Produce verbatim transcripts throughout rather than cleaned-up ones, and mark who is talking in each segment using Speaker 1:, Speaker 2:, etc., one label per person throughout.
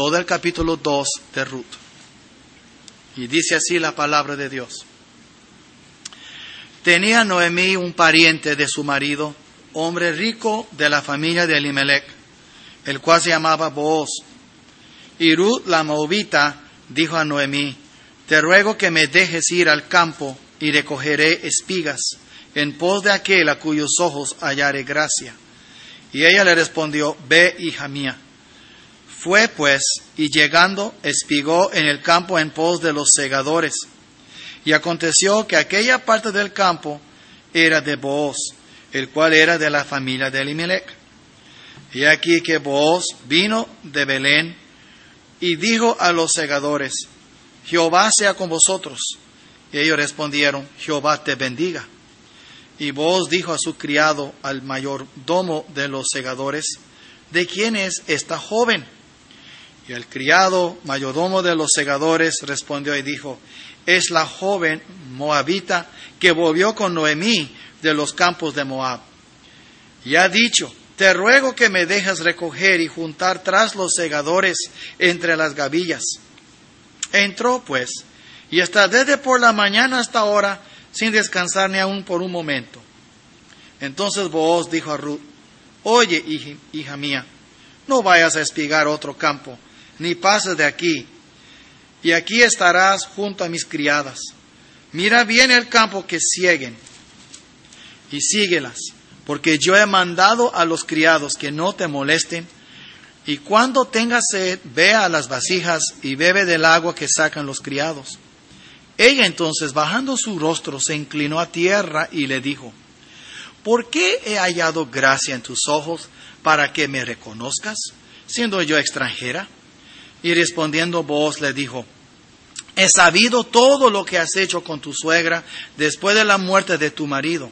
Speaker 1: todo el capítulo dos de Ruth. Y dice así la palabra de Dios. Tenía Noemí un pariente de su marido, hombre rico de la familia de Elimelech, el cual se llamaba Booz. Y Ruth la moabita dijo a Noemí: te ruego que me dejes ir al campo y recogeré espigas en pos de aquel a cuyos ojos hallare gracia. Y ella le respondió: ve, hija mía. Fue pues, y llegando, espigó en el campo en pos de los segadores. Y aconteció que aquella parte del campo era de Booz, el cual era de la familia de Elimelech. Y aquí que Booz vino de Belén y dijo a los segadores: Jehová sea con vosotros. Y ellos respondieron: Jehová te bendiga. Y Booz dijo a su criado, al mayordomo de los segadores: ¿de quién es esta joven? Y el criado mayordomo de los segadores respondió y dijo: es la joven moabita que volvió con Noemí de los campos de Moab. Y ha dicho: te ruego que me dejes recoger y juntar tras los segadores entre las gavillas. Entró pues, y está desde por la mañana hasta ahora, sin descansar ni aún por un momento. Entonces Booz dijo a Ruth: oye, hija, hija mía, no vayas a espigar otro campo, ni pases de aquí, y aquí estarás junto a mis criadas. Mira bien el campo que sieguen, y síguelas, porque yo he mandado a los criados que no te molesten, y cuando tengas sed, ve a las vasijas y bebe del agua que sacan los criados. Ella entonces, bajando su rostro, se inclinó a tierra y le dijo: ¿por qué he hallado gracia en tus ojos para que me reconozcas, siendo yo extranjera? Y respondiendo Booz le dijo: he sabido todo lo que has hecho con tu suegra después de la muerte de tu marido,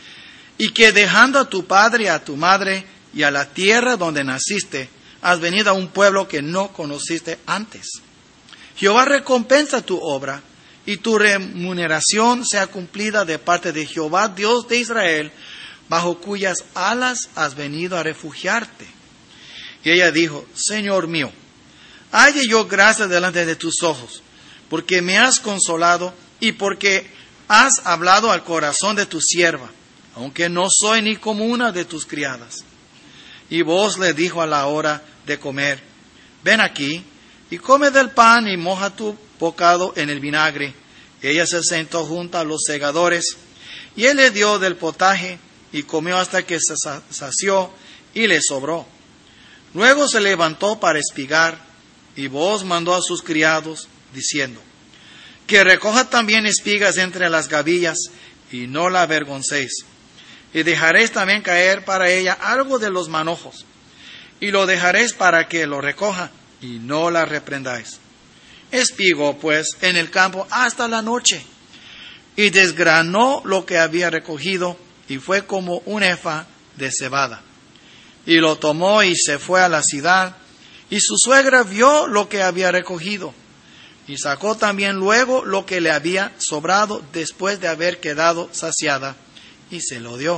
Speaker 1: y que dejando a tu padre y a tu madre y a la tierra donde naciste, has venido a un pueblo que no conociste antes. Jehová recompensa tu obra, y tu remuneración sea cumplida de parte de Jehová, Dios de Israel, bajo cuyas alas has venido a refugiarte. Y ella dijo: Señor mío, halle yo gracia delante de tus ojos, porque me has consolado y porque has hablado al corazón de tu sierva, aunque no soy ni como una de tus criadas. Y Booz le dijo a la hora de comer: ven aquí y come del pan y moja tu bocado en el vinagre. Ella se sentó junto a los segadores, y él le dio del potaje y comió hasta que se sació y le sobró. Luego se levantó para espigar, y Booz mandó a sus criados, diciendo: que recoja también espigas entre las gavillas, y no la avergoncéis. Y dejaréis también caer para ella algo de los manojos, y lo dejaréis para que lo recoja, y no la reprendáis. Espigó pues en el campo hasta la noche, y desgranó lo que había recogido, y fue como un efa de cebada. Y lo tomó y se fue a la ciudad, y su suegra vio lo que había recogido, y sacó también luego lo que le había sobrado después de haber quedado saciada, y se lo dio.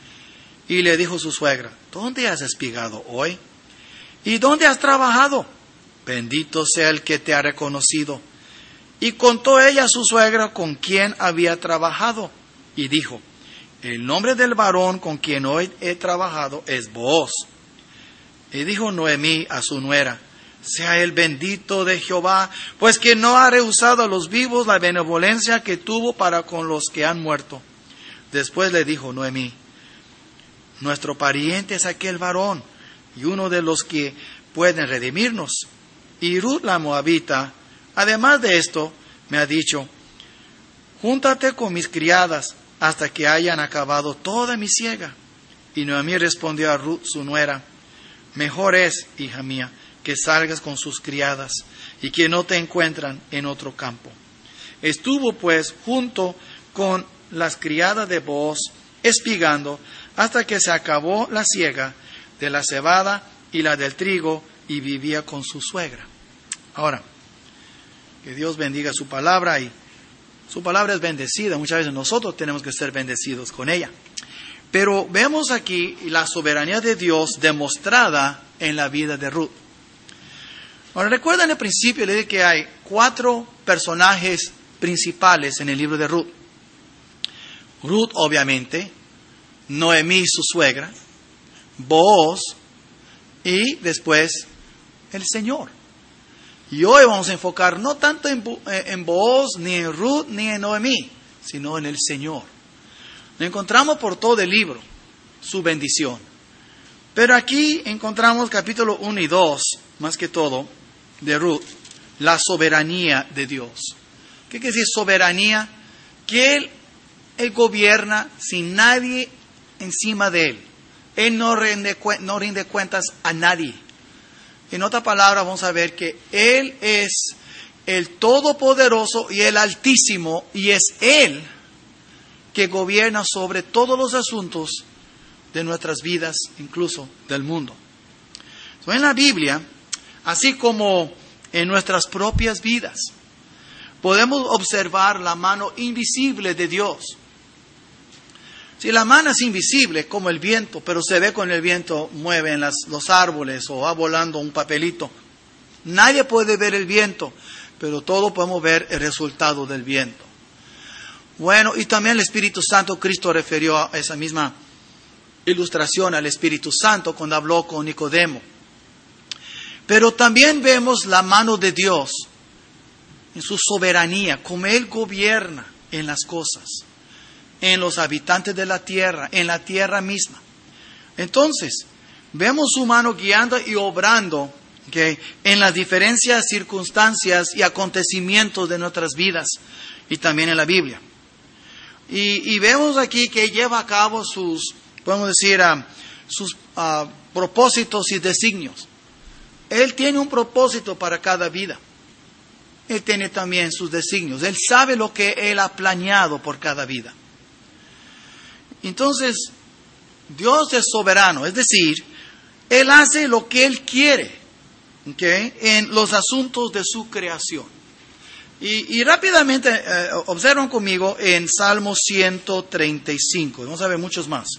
Speaker 1: Y le dijo su suegra: ¿dónde has espigado hoy? ¿Y dónde has trabajado? Bendito sea el que te ha reconocido. Y contó ella a su suegra con quien había trabajado, y dijo: el nombre del varón con quien hoy he trabajado es Booz. Y dijo Noemí a su nuera: sea el bendito de Jehová, pues que no ha rehusado a los vivos la benevolencia que tuvo para con los que han muerto. Después le dijo Noemí: nuestro pariente es aquel varón, y uno de los que pueden redimirnos. Y Ruth la moabita, además de esto, me ha dicho: júntate con mis criadas hasta que hayan acabado toda mi siega. Y Noemí respondió a Ruth su nuera: mejor es, hija mía, que salgas con sus criadas, y que no te encuentran en otro campo. Estuvo pues junto con las criadas de Booz, espigando, hasta que se acabó la siega de la cebada y la del trigo, y vivía con su suegra. Ahora, que Dios bendiga su palabra, y su palabra es bendecida. Muchas veces nosotros tenemos que ser bendecidos con ella. Pero vemos aquí la soberanía de Dios demostrada en la vida de Ruth. Ahora recuerdan al principio, le dije que hay cuatro personajes principales en el libro de Ruth. Ruth, obviamente, Noemí, su suegra, Booz y después el Señor. Y hoy vamos a enfocar no tanto en, en Booz, ni en Ruth, ni en Noemí, sino en el Señor. Lo encontramos por todo el libro, su bendición. Pero aquí encontramos capítulo uno y dos, más que todo, de Ruth, la soberanía de Dios. ¿Qué quiere decir soberanía? Que Él, Él gobierna sin nadie encima de Él. Él no rinde, no rinde cuentas a nadie. En otra palabra, vamos a ver que Él es el Todopoderoso y el Altísimo, y es Él que gobierna sobre todos los asuntos de nuestras vidas, incluso del mundo. So, en la Biblia, así como en nuestras propias vidas, podemos observar la mano invisible de Dios. Si la mano es invisible, como el viento, pero se ve con el viento, mueve en las, los árboles o va volando un papelito. Nadie puede ver el viento, pero todos podemos ver el resultado del viento. Bueno, y también el Espíritu Santo, Cristo refirió a esa misma ilustración al Espíritu Santo cuando habló con Nicodemo. Pero también vemos la mano de Dios en su soberanía, como Él gobierna en las cosas, en los habitantes de la tierra, en la tierra misma. Entonces, vemos su mano guiando y obrando, ¿okay?, en las diferentes circunstancias y acontecimientos de nuestras vidas y también en la Biblia. Y, y vemos aquí que lleva a cabo sus, podemos decir, uh, sus uh, propósitos y designios. Él tiene un propósito para cada vida. Él tiene también sus designios. Él sabe lo que Él ha planeado por cada vida. Entonces, Dios es soberano, es decir, Él hace lo que Él quiere, ¿okay?, en los asuntos de su creación. Y, y rápidamente eh, observan conmigo en Salmo ciento treinta y cinco. Vamos a ver muchos más.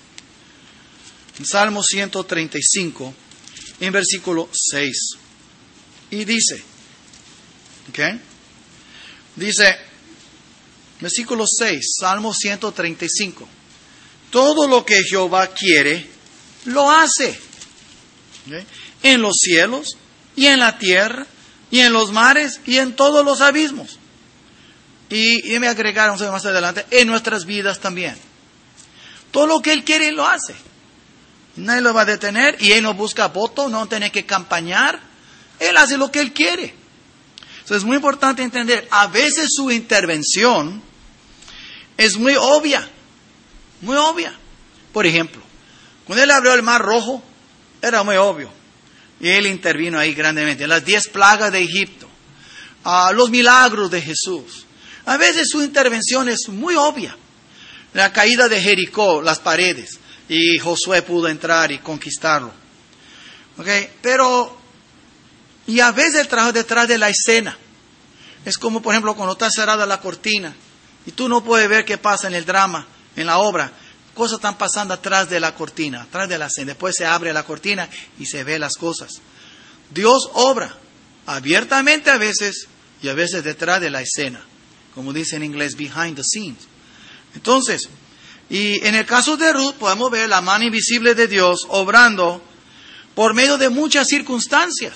Speaker 1: En Salmo ciento treinta y cinco, en versículo seis. Y dice, ¿ok? Dice, versículo seis, Salmo ciento treinta y cinco. Todo lo que Jehová quiere, lo hace. ¿Okay? En los cielos, y en la tierra, y en los mares, y en todos los abismos. Y, y me agregaron más adelante, en nuestras vidas también. Todo lo que Él quiere, lo hace. Nadie lo va a detener, y Él no busca voto, no tiene que campañar. Él hace lo que Él quiere. Entonces es muy importante entender, a veces su intervención es muy obvia. Muy obvia. Por ejemplo, cuando Él abrió el mar rojo, era muy obvio. Y Él intervino ahí grandemente. Las diez plagas de Egipto. Uh, los milagros de Jesús. A veces su intervención es muy obvia. La caída de Jericó, las paredes. Y Josué pudo entrar y conquistarlo. ¿Okay? Pero, y a veces Él trabaja detrás de la escena. Es como, por ejemplo, cuando está cerrada la cortina. Y tú no puedes ver qué pasa en el drama, en la obra. Cosas están pasando atrás de la cortina, atrás de la escena. Después se abre la cortina y se ve las cosas. Dios obra abiertamente a veces y a veces detrás de la escena. Como dice en inglés, behind the scenes. Entonces, y en el caso de Ruth podemos ver la mano invisible de Dios obrando por medio de muchas circunstancias.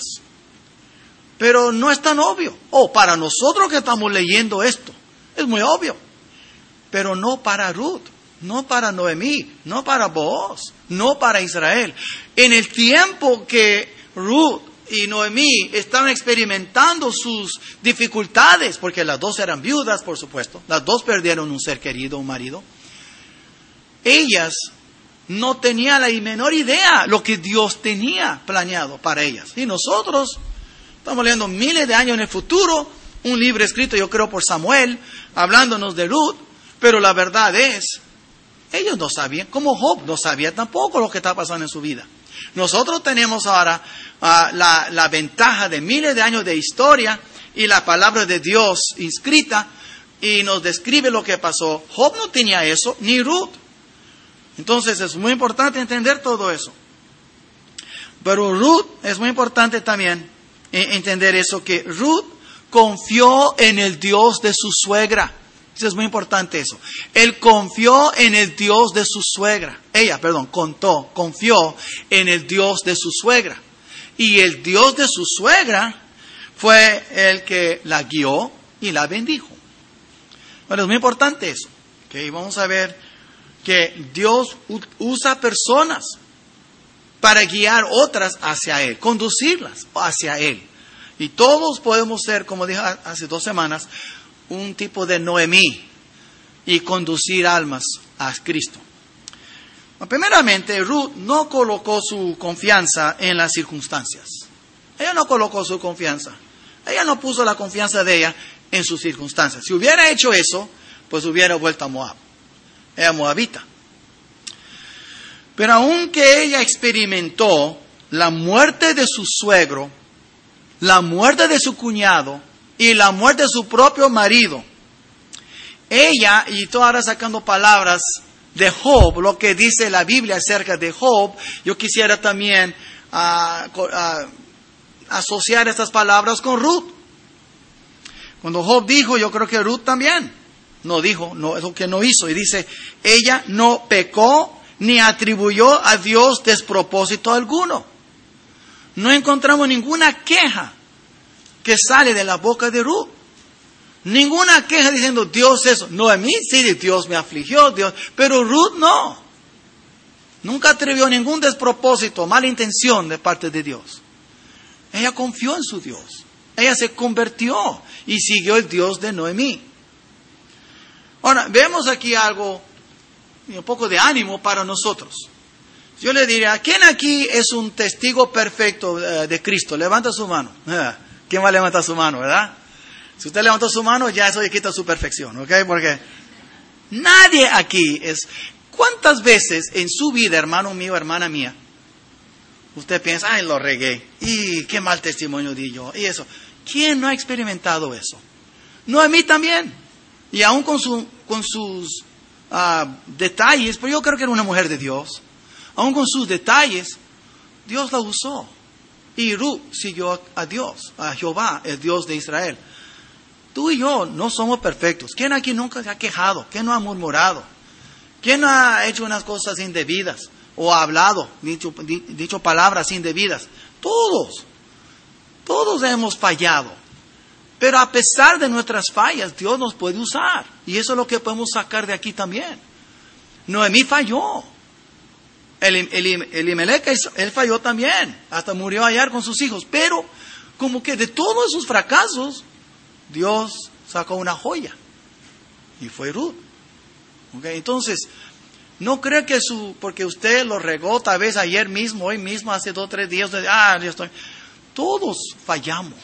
Speaker 1: Pero no es tan obvio. Oh, para nosotros que estamos leyendo esto, es muy obvio. Pero no para Ruth, no para Noemí, no para Booz, no para Israel. En el tiempo que Ruth y Noemí estaban experimentando sus dificultades, porque las dos eran viudas, por supuesto, las dos perdieron un ser querido, un marido, ellas no tenían la menor idea lo que Dios tenía planeado para ellas. Y nosotros estamos leyendo miles de años en el futuro, un libro escrito, yo creo, por Samuel, hablándonos de Ruth, pero la verdad es, ellos no sabían, como Job no sabía tampoco lo que está pasando en su vida. Nosotros tenemos ahora uh, la, la ventaja de miles de años de historia y la palabra de Dios inscrita y nos describe lo que pasó. Job no tenía eso, ni Ruth. Entonces es muy importante entender todo eso. Pero Ruth es muy importante también entender eso, que Ruth confió en el Dios de su suegra. Eso es muy importante eso. Él confió en el Dios de su suegra. Ella, perdón, contó, confió en el Dios de su suegra. Y el Dios de su suegra fue el que la guió y la bendijo. Bueno, es muy importante eso. Okay, vamos a ver que Dios usa personas para guiar otras hacia Él, conducirlas hacia Él. Y todos podemos ser, como dije hace dos semanas, un tipo de Noemí y conducir almas a Cristo. Primeramente, Ruth no colocó su confianza en las circunstancias. Ella no colocó su confianza. Ella no puso la confianza de ella en sus circunstancias. Si hubiera hecho eso, pues hubiera vuelto a Moab. Era moabita. Pero aunque ella experimentó la muerte de su suegro, la muerte de su cuñado y la muerte de su propio marido, ella, y estoy ahora sacando palabras de Job, lo que dice la Biblia acerca de Job, yo quisiera también uh, uh, asociar estas palabras con Ruth. Cuando Job dijo, yo creo que Ruth también no dijo, no, es lo que no hizo, y dice, ella no pecó ni atribuyó a Dios despropósito alguno. No encontramos ninguna queja que sale de la boca de Ruth. Ninguna queja diciendo, Dios eso. No, a mí sí, Dios me afligió, Dios. Pero Ruth no. Nunca atrevió ningún despropósito, mala intención de parte de Dios. Ella confió en su Dios. Ella se convirtió y siguió el Dios de Noemí. Ahora, vemos aquí algo, un poco de ánimo para nosotros. Yo le diría, ¿quién aquí es un testigo perfecto de Cristo? Levanta su mano. ¿Quién va a levantar su mano, verdad? Si usted levantó su mano, ya eso le quita su perfección, ¿ok? Porque nadie aquí es... ¿Cuántas veces en su vida, hermano mío, hermana mía, usted piensa, ay, lo regué, y qué mal testimonio di yo, y eso? ¿Quién no ha experimentado eso? No, a mí también. Y aún con, su, con sus uh, detalles, pero yo creo que era una mujer de Dios. Aún con sus detalles, Dios la usó. Y Ruth siguió a Dios, a Jehová, el Dios de Israel. Tú y yo no somos perfectos. ¿Quién aquí nunca se ha quejado? ¿Quién no ha murmurado? ¿Quién no ha hecho unas cosas indebidas? O ha hablado, dicho, dicho palabras indebidas. Todos. Todos hemos fallado. Pero a pesar de nuestras fallas, Dios nos puede usar. Y eso es lo que podemos sacar de aquí también. Noemí falló. El, el, Elimelech, él falló también. Hasta murió allá con sus hijos. Pero como que de todos esos fracasos, Dios sacó una joya. Y fue Ruth. ¿Okay? Entonces, no creo que su... Porque usted lo regó tal vez ayer mismo, hoy mismo, hace dos o tres días. Ah, yo estoy... Todos fallamos.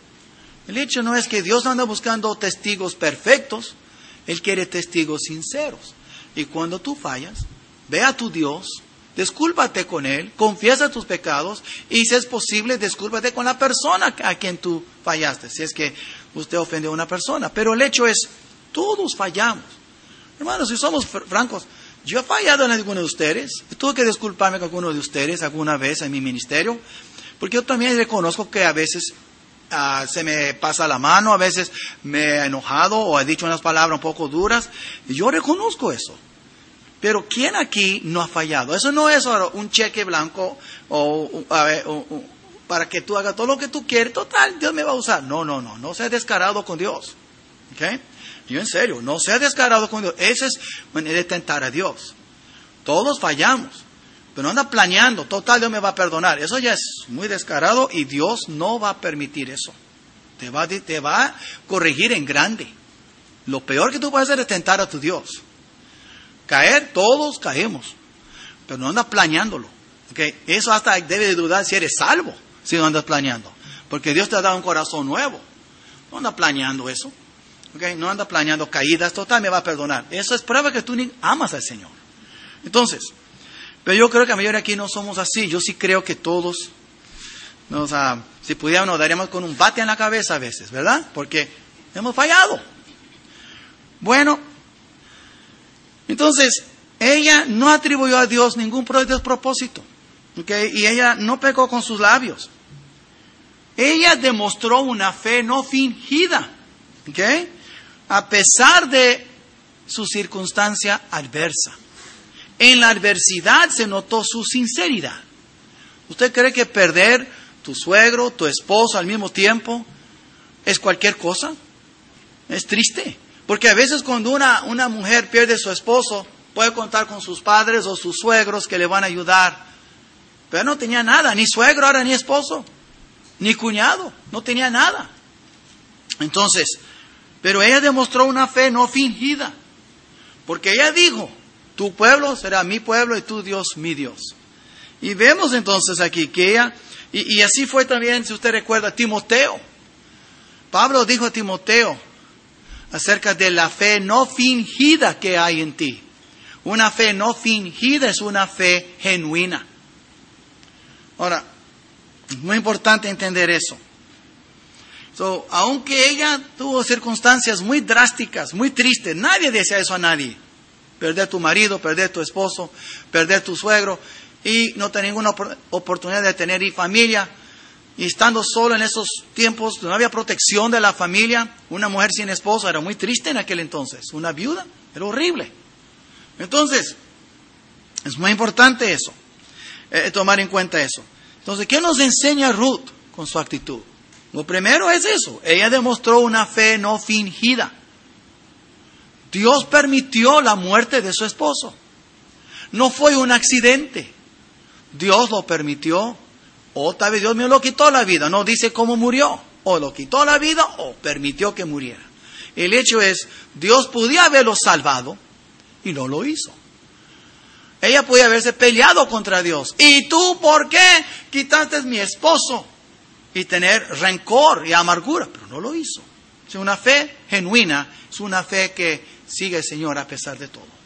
Speaker 1: El hecho no es que Dios no anda buscando testigos perfectos. Él quiere testigos sinceros. Y cuando tú fallas, ve a tu Dios, discúlpate con Él, confiesa tus pecados y si es posible, discúlpate con la persona a quien tú fallaste, si es que usted ofendió a una persona. Pero el hecho es, todos fallamos. Hermanos, si somos francos, yo he fallado en alguno de ustedes. Tuve que disculparme con alguno de ustedes alguna vez en mi ministerio, porque yo también reconozco que a veces uh, se me pasa la mano, a veces me he enojado o he dicho unas palabras un poco duras, y yo reconozco eso. Pero ¿quién aquí no ha fallado? Eso no es un cheque blanco o, a ver, o, o para que tú hagas todo lo que tú quieres. Total, Dios me va a usar. No, no, no. No seas descarado con Dios. ¿Okay? Yo en serio, no seas descarado con Dios. Esa es manera de tentar a Dios. Todos fallamos. Pero no anda planeando. Total, Dios me va a perdonar. Eso ya es muy descarado y Dios no va a permitir eso. Te va, te va a corregir en grande. Lo peor que tú puedes hacer es tentar a tu Dios. Caer, todos caemos, pero no andas planeándolo. ¿Okay? Eso hasta debe de dudar si eres salvo, si no andas planeando. Porque Dios te ha dado un corazón nuevo. No andas planeando eso. ¿Okay? No andas planeando caídas, total, me va a perdonar. Eso es prueba que tú ni amas al Señor. Entonces, pero yo creo que a mayoría aquí no somos así. Yo sí creo que todos, nos, uh, si pudiéramos, nos daríamos con un bate en la cabeza a veces, ¿verdad? Porque hemos fallado. Bueno, entonces, ella no atribuyó a Dios ningún despropósito. ¿Okay? Y ella no pecó con sus labios. ella demostró una fe no fingida, ¿ok? A pesar de su circunstancia adversa. En la adversidad se notó su sinceridad. ¿Usted cree que perder tu suegro, tu esposo al mismo tiempo es cualquier cosa? Es triste. Porque a veces cuando una, una mujer pierde a su esposo, puede contar con sus padres o sus suegros que le van a ayudar. Pero no tenía nada, ni suegro ahora, ni esposo, ni cuñado, no tenía nada. Entonces, pero ella demostró una fe no fingida. Porque ella dijo, tu pueblo será mi pueblo y tu Dios mi Dios. Y vemos entonces aquí que ella, y, y así fue también, si usted recuerda, Timoteo. Pablo dijo a Timoteo acerca de la fe no fingida que hay en ti. Una fe no fingida es una fe genuina. Ahora, es muy importante entender eso. So, aunque ella tuvo circunstancias muy drásticas, muy tristes, nadie desea eso a nadie. Perder tu marido, perder tu esposo, perder tu suegro y no tener ninguna oportunidad de tener familia. Y estando solo en esos tiempos, no había protección de la familia. Una mujer sin esposo era muy triste en aquel entonces. Una viuda, era horrible. Entonces, es muy importante eso, eh, tomar en cuenta eso. Entonces, ¿qué nos enseña Ruth con su actitud? Lo primero es eso. Ella demostró una fe no fingida. Dios permitió la muerte de su esposo. No fue un accidente. Dios lo permitió. O tal vez Dios me lo quitó la vida. No dice cómo murió. O lo quitó la vida o permitió que muriera. El hecho es, Dios podía haberlo salvado y no lo hizo. Ella podía haberse peleado contra Dios. ¿Y tú por qué quitaste a mi esposo? Y tener rencor y amargura. Pero no lo hizo. Es una fe genuina. Es una fe que sigue al Señor a pesar de todo.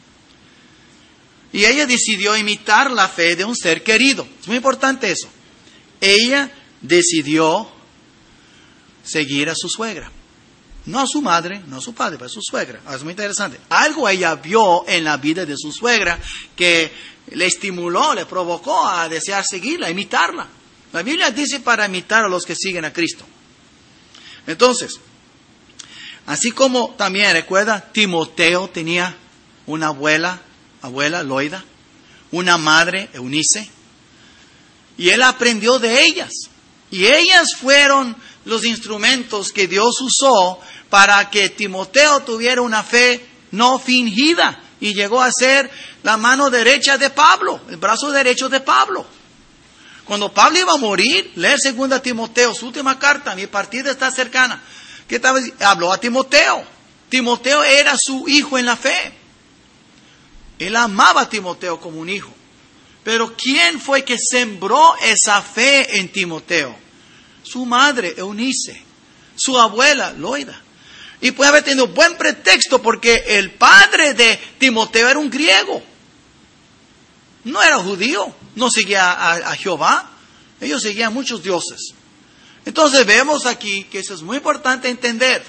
Speaker 1: Y ella decidió imitar la fe de un ser querido. Es muy importante eso. Ella decidió seguir a su suegra. No a su madre, no a su padre, pero a su suegra. Es muy interesante. Algo ella vio en la vida de su suegra que le estimuló, le provocó a desear seguirla, imitarla. La Biblia dice para imitar a los que siguen a Cristo. Entonces, así como también recuerda, Timoteo tenía una abuela, abuela Loida, una madre, Eunice, y él aprendió de ellas. Y ellas fueron los instrumentos que Dios usó para que Timoteo tuviera una fe no fingida y llegó a ser la mano derecha de Pablo, el brazo derecho de Pablo. Cuando Pablo iba a morir, leer segunda Timoteo, su última carta, mi partida está cercana. ¿Qué tal? Habló a Timoteo. Timoteo era su hijo en la fe. Él amaba a Timoteo como un hijo. Pero ¿quién fue que sembró esa fe en Timoteo? Su madre, Eunice. Su abuela, Loida. Y puede haber tenido buen pretexto porque el padre de Timoteo era un griego. No era judío. No seguía a, a Jehová. Ellos seguían muchos dioses. Entonces vemos aquí que eso es muy importante entender.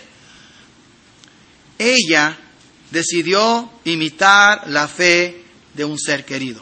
Speaker 1: Ella decidió imitar la fe de un ser querido.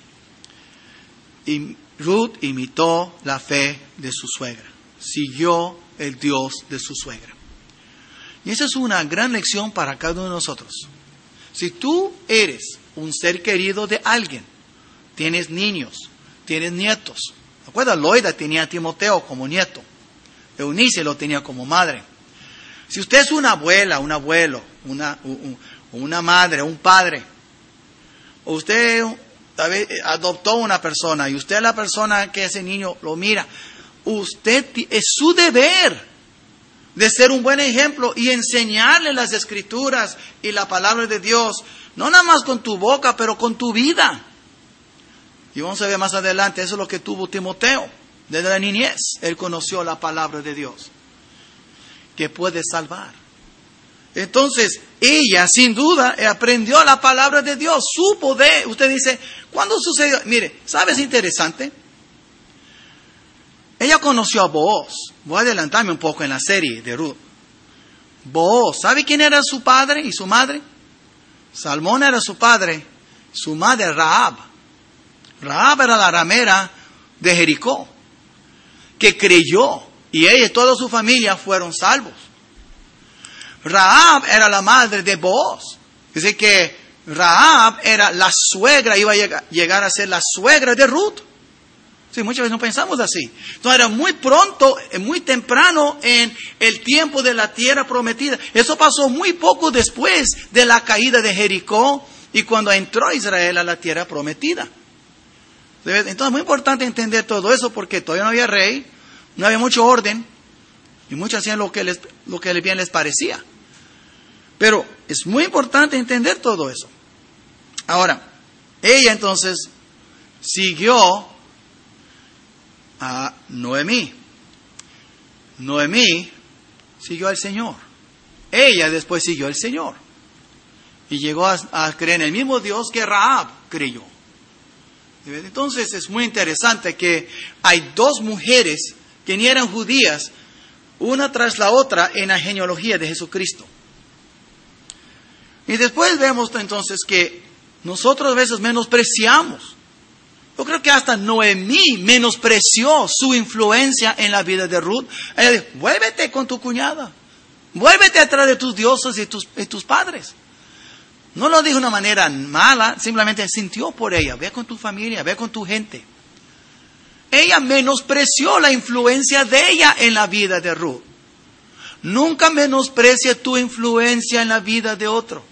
Speaker 1: Y Ruth imitó la fe de su suegra. Siguió el Dios de su suegra. Y esa es una gran lección para cada uno de nosotros. Si tú eres un ser querido de alguien, tienes niños, tienes nietos. ¿Recuerda? Loida tenía a Timoteo como nieto. Eunice lo tenía como madre. Si usted es una abuela, un abuelo, una, una madre, un padre, o usted tal vez adoptó una persona y usted es la persona que ese niño lo mira, usted es su deber de ser un buen ejemplo y enseñarle las Escrituras y la palabra de Dios, no nada más con tu boca, pero con tu vida. Y vamos a ver más adelante, eso es lo que tuvo Timoteo. Desde la niñez, él conoció la palabra de Dios, que puede salvar. Entonces, ella, sin duda, aprendió la palabra de Dios, supo de... Usted dice, ¿cuándo sucedió? Mire, ¿sabes interesante? Ella conoció a Booz. Voy a adelantarme un poco en la serie de Ruth. Booz, ¿sabe quién era su padre y su madre? Salmón era su padre, su madre Rahab. Rahab era la ramera de Jericó. que creyó, y ella y toda su familia fueron salvos. Rahab era la madre de Booz. Dice que Rahab era la suegra, iba a llegar a ser la suegra de Ruth. Sí, muchas veces no pensamos así. Entonces era muy pronto, muy temprano en el tiempo de la tierra prometida. Eso pasó muy poco después de la caída de Jericó y cuando entró Israel a la tierra prometida. Entonces es muy importante entender todo eso porque todavía no había rey, no había mucho orden y muchos hacían lo que les, lo que bien les parecía. Pero es muy importante entender todo eso. Ahora, ella entonces siguió a Noemí. Noemí siguió al Señor. Ella después siguió al Señor. Y llegó a, a creer en el mismo Dios que Rahab creyó. Entonces es muy interesante que hay dos mujeres que ni eran judías, una tras la otra en la genealogía de Jesucristo. Y después vemos entonces que nosotros a veces menospreciamos. Yo creo que hasta Noemí menospreció su influencia en la vida de Ruth. Ella dijo, vuélvete con tu cuñada. Vuélvete atrás de tus dioses y tus, y tus padres. No lo dijo de una manera mala, simplemente sintió por ella. Ve con tu familia, ve con tu gente. Ella menospreció la influencia de ella en la vida de Ruth. Nunca menosprecia tu influencia en la vida de otro.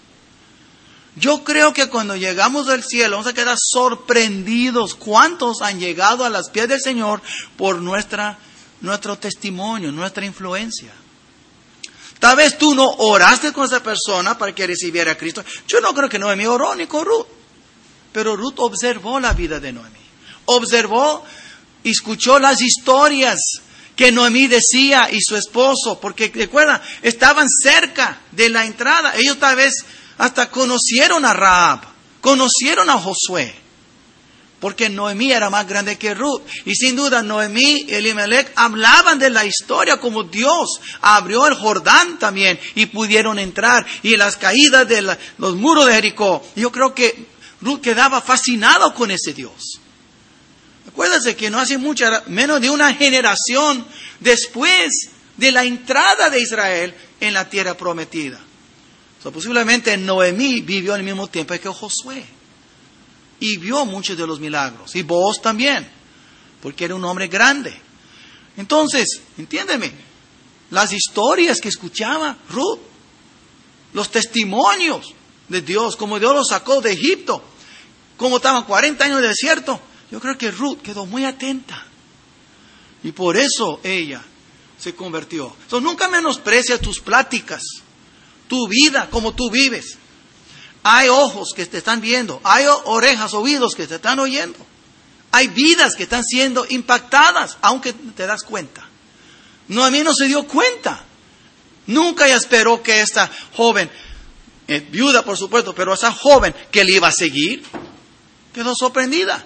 Speaker 1: Yo creo que cuando llegamos al cielo vamos a quedar sorprendidos cuántos han llegado a los pies del Señor por nuestra, nuestro testimonio, nuestra influencia. Tal vez tú no oraste con esa persona para que recibiera a Cristo. Yo no creo que Noemí oró ni con Ruth. Pero Ruth observó la vida de Noemí. Observó y escuchó las historias que Noemí decía y su esposo. Porque recuerda, estaban cerca de la entrada. Ellos tal vez hasta conocieron a Rahab, conocieron a Josué, porque Noemí era más grande que Ruth. Y sin duda Noemí y Elimelech hablaban de la historia como Dios abrió el Jordán también y pudieron entrar. Y las caídas de la, los muros de Jericó. Yo creo que Ruth quedaba fascinado con ese Dios. Acuérdense que no hace mucho, menos de una generación después de la entrada de Israel en la tierra prometida. So, posiblemente Noemí vivió al mismo tiempo que Josué. Y vio muchos de los milagros. Y Booz también. Porque era un hombre grande. Entonces, entiéndeme. Las historias que escuchaba Ruth. Los testimonios de Dios. Como Dios los sacó de Egipto. Como estaban cuarenta años en el desierto. Yo creo que Ruth quedó muy atenta. Y por eso ella se convirtió. So, nunca menosprecia tus pláticas. Tu vida, como tú vives. Hay ojos que te están viendo. Hay orejas, oídos que te están oyendo. Hay vidas que están siendo impactadas, aunque te das cuenta. Noemí no se dio cuenta. Nunca ella esperó que esta joven, eh, viuda por supuesto, pero esa joven que le iba a seguir, quedó sorprendida.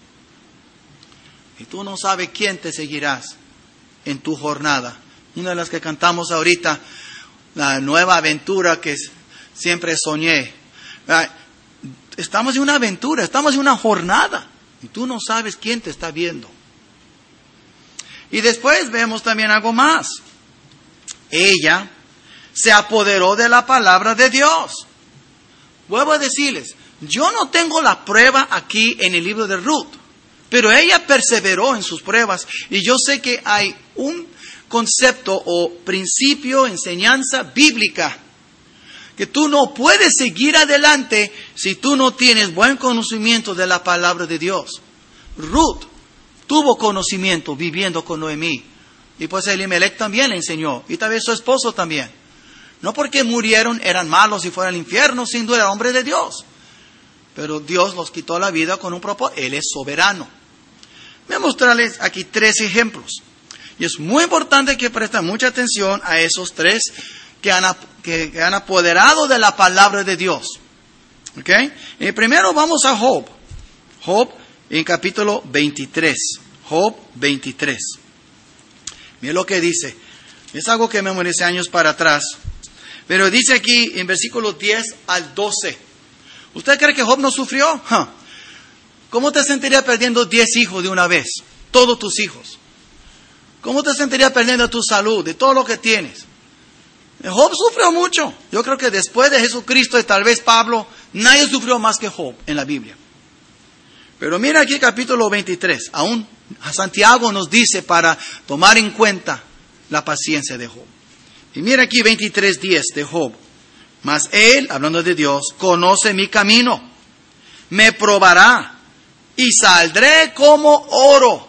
Speaker 1: Y tú no sabes quién te seguirás en tu jornada. Una de las que cantamos ahorita, la nueva aventura que siempre soñé. Estamos en una aventura, estamos en una jornada. Y tú no sabes quién te está viendo. Y después vemos también algo más. Ella se apoderó de la palabra de Dios. Vuelvo a decirles, yo no tengo la prueba aquí en el libro de Ruth. Pero ella perseveró en sus pruebas. Y yo sé que hay un concepto o principio, enseñanza bíblica, que tú no puedes seguir adelante si tú no tienes buen conocimiento de la palabra de Dios. Ruth tuvo conocimiento viviendo con Noemí. Y pues Elimelech también le enseñó. Y tal vez su esposo también. No porque murieron, eran malos y fueron al infierno, sin duda, era hombre de Dios. Pero Dios los quitó la vida con un propósito. Él es soberano. Voy a mostrarles aquí tres ejemplos. Y es muy importante que presten mucha atención a esos tres que han, que, que han apoderado de la palabra de Dios. ¿Ok? Y primero vamos a Job. Job en capítulo veintitrés. Job veintitrés. Miren lo que dice. Es algo que memoricé años para atrás. Pero dice aquí en versículos diez al doce. ¿Usted cree que Job no sufrió? Huh. ¿Cómo te sentirías perdiendo diez hijos de una vez? Todos tus hijos. ¿Cómo te sentirías perdiendo tu salud, de todo lo que tienes? Job sufrió mucho. Yo creo que después de Jesucristo y tal vez Pablo, nadie sufrió más que Job en la Biblia. Pero mira aquí capítulo veintitrés. Aún Santiago nos dice para tomar en cuenta la paciencia de Job. Y mira aquí veintitrés diez de Job. Mas él, hablando de Dios, conoce mi camino, me probará y saldré como oro.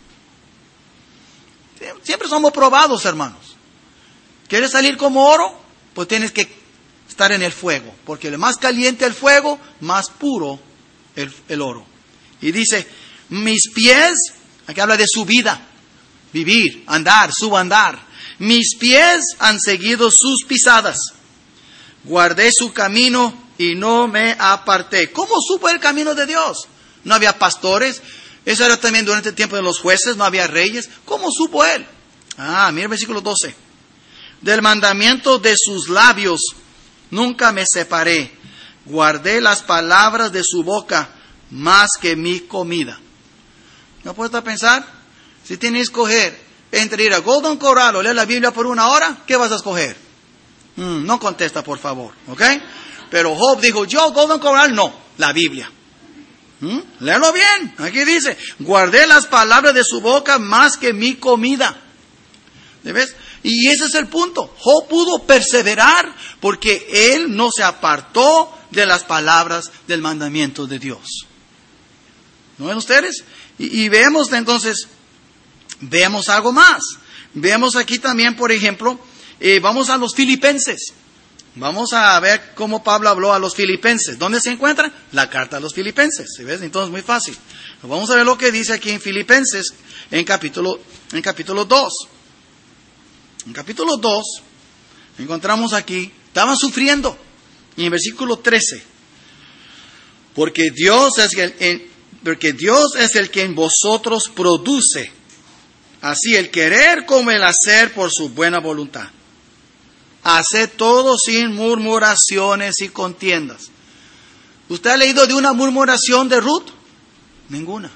Speaker 1: Siempre somos probados, hermanos. ¿Quieres salir como oro? Pues tienes que estar en el fuego, porque el más caliente el fuego, más puro el, el oro. Y dice, mis pies, aquí habla de su vida, vivir, andar, subandar. Mis pies han seguido sus pisadas. Guardé su camino y no me aparté. ¿Cómo supo el camino de Dios? No había pastores. Eso era también durante el tiempo de los jueces, no había reyes. ¿Cómo supo él? Ah, mira el versículo doce. Del mandamiento de sus labios nunca me separé. Guardé las palabras de su boca más que mi comida. ¿No puedes pensar? Si tienes que escoger entre ir a Golden Corral o leer la Biblia por una hora, ¿qué vas a escoger? Mm, no contesta, por favor, ¿ok? Pero Job dijo, yo Golden Corral no, la Biblia. ¿Mm? Léelo bien, aquí dice, guardé las palabras de su boca más que mi comida. ¿Ves? Y ese es el punto. Job pudo perseverar porque él no se apartó de las palabras del mandamiento de Dios. ¿No ven ustedes? Y, y vemos entonces, vemos algo más. Vemos aquí también, por ejemplo, eh, vamos a los filipenses. Vamos a ver cómo Pablo habló a los filipenses. ¿Dónde se encuentra? La carta a los filipenses. ¿Sí ves? Entonces, muy fácil. Vamos a ver lo que dice aquí en Filipenses, en capítulo, en capítulo dos. En capítulo dos, encontramos aquí, estaban sufriendo. Y en versículo trece, porque Dios es el, en, porque Dios es el que en vosotros produce, así el querer como el hacer por su buena voluntad. Haced todo sin murmuraciones y contiendas. ¿Usted ha leído de una murmuración de Ruth? Ninguna.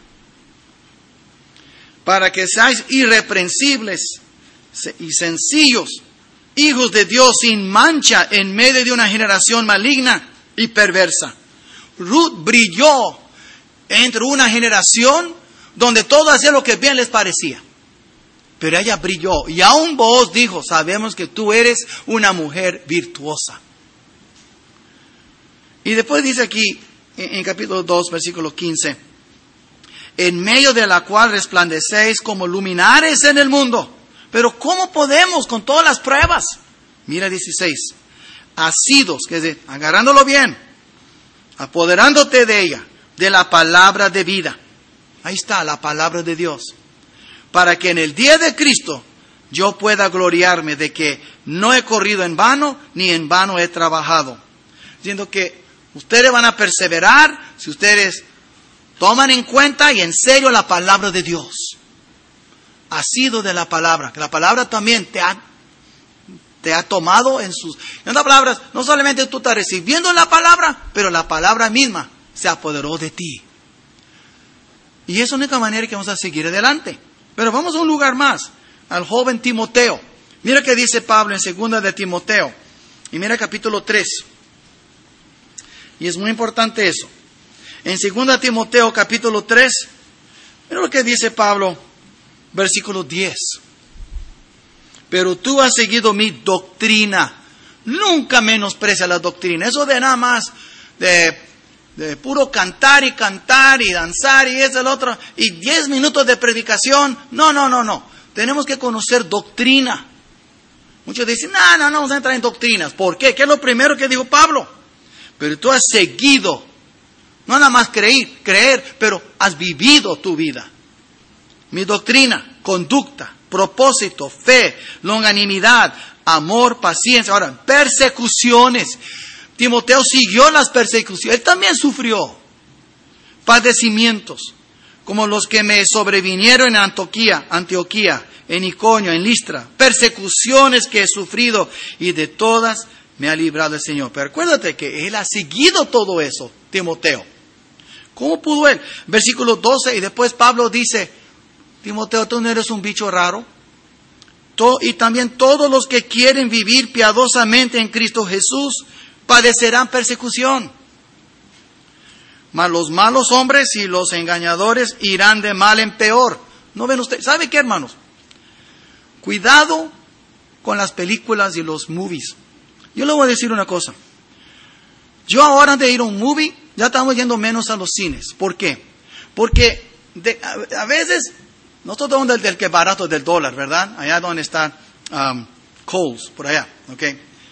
Speaker 1: Para que seáis irreprensibles y sencillos, hijos de Dios sin mancha en medio de una generación maligna y perversa. Ruth brilló entre una generación donde todo hacía lo que bien les parecía. Pero ella brilló. Y aún Booz dijo, sabemos que tú eres una mujer virtuosa. Y después dice aquí, en, en capítulo dos, versículo quince, en medio de la cual resplandecéis como luminares en el mundo. Pero ¿cómo podemos con todas las pruebas? Mira dieciséis. Asidos, que es de, agarrándolo bien, apoderándote de ella, de la palabra de vida. Ahí está la palabra de Dios. Para que en el día de Cristo yo pueda gloriarme de que no he corrido en vano, ni en vano he trabajado. Diciendo que ustedes van a perseverar si ustedes toman en cuenta y en serio la palabra de Dios. Asido de la palabra, que la palabra también te ha, te ha tomado en sus... En otras palabras, no solamente tú estás recibiendo la palabra, pero la palabra misma se apoderó de ti. Y esa es la única manera que vamos a seguir adelante. Pero vamos a un lugar más, al joven Timoteo. Mira qué dice Pablo en segunda de Timoteo. Y mira capítulo tres. Y es muy importante eso. En segunda de Timoteo capítulo tres, mira lo que dice Pablo, versículo diez. Pero tú has seguido mi doctrina. Nunca menosprecia la doctrina. Eso de nada más, de... de puro cantar y cantar y danzar y es el otro, y diez minutos de predicación. No, no, no, no. Tenemos que conocer doctrina. Muchos dicen, no, no, no vamos a entrar en doctrinas. ¿Por qué? ¿Qué es lo primero que dijo Pablo? Pero tú has seguido, no nada más creer, creer, pero has vivido tu vida. Mi doctrina, conducta, propósito, fe, longanimidad, amor, paciencia. Ahora, persecuciones. Timoteo siguió las persecuciones. Él también sufrió padecimientos, como los que me sobrevinieron en Antioquía, Antioquía, en Iconio, en Listra. Persecuciones que he sufrido y de todas me ha librado el Señor. Pero acuérdate que él ha seguido todo eso, Timoteo. ¿Cómo pudo él? Versículo doce, y después Pablo dice, Timoteo, tú no eres un bicho raro. To- y también todos los que quieren vivir piadosamente en Cristo Jesús padecerán persecución. Mas los malos hombres y los engañadores irán de mal en peor. ¿No ven ustedes? ¿Sabe qué, hermanos? Cuidado con las películas y los movies. Yo le voy a decir una cosa. Yo ahora de ir a un movie, ya estamos yendo menos a los cines. ¿Por qué? Porque de, a, a veces, nosotros somos del, del que es barato del dólar, ¿verdad? Allá donde está um, Kohl's, por allá, ¿ok?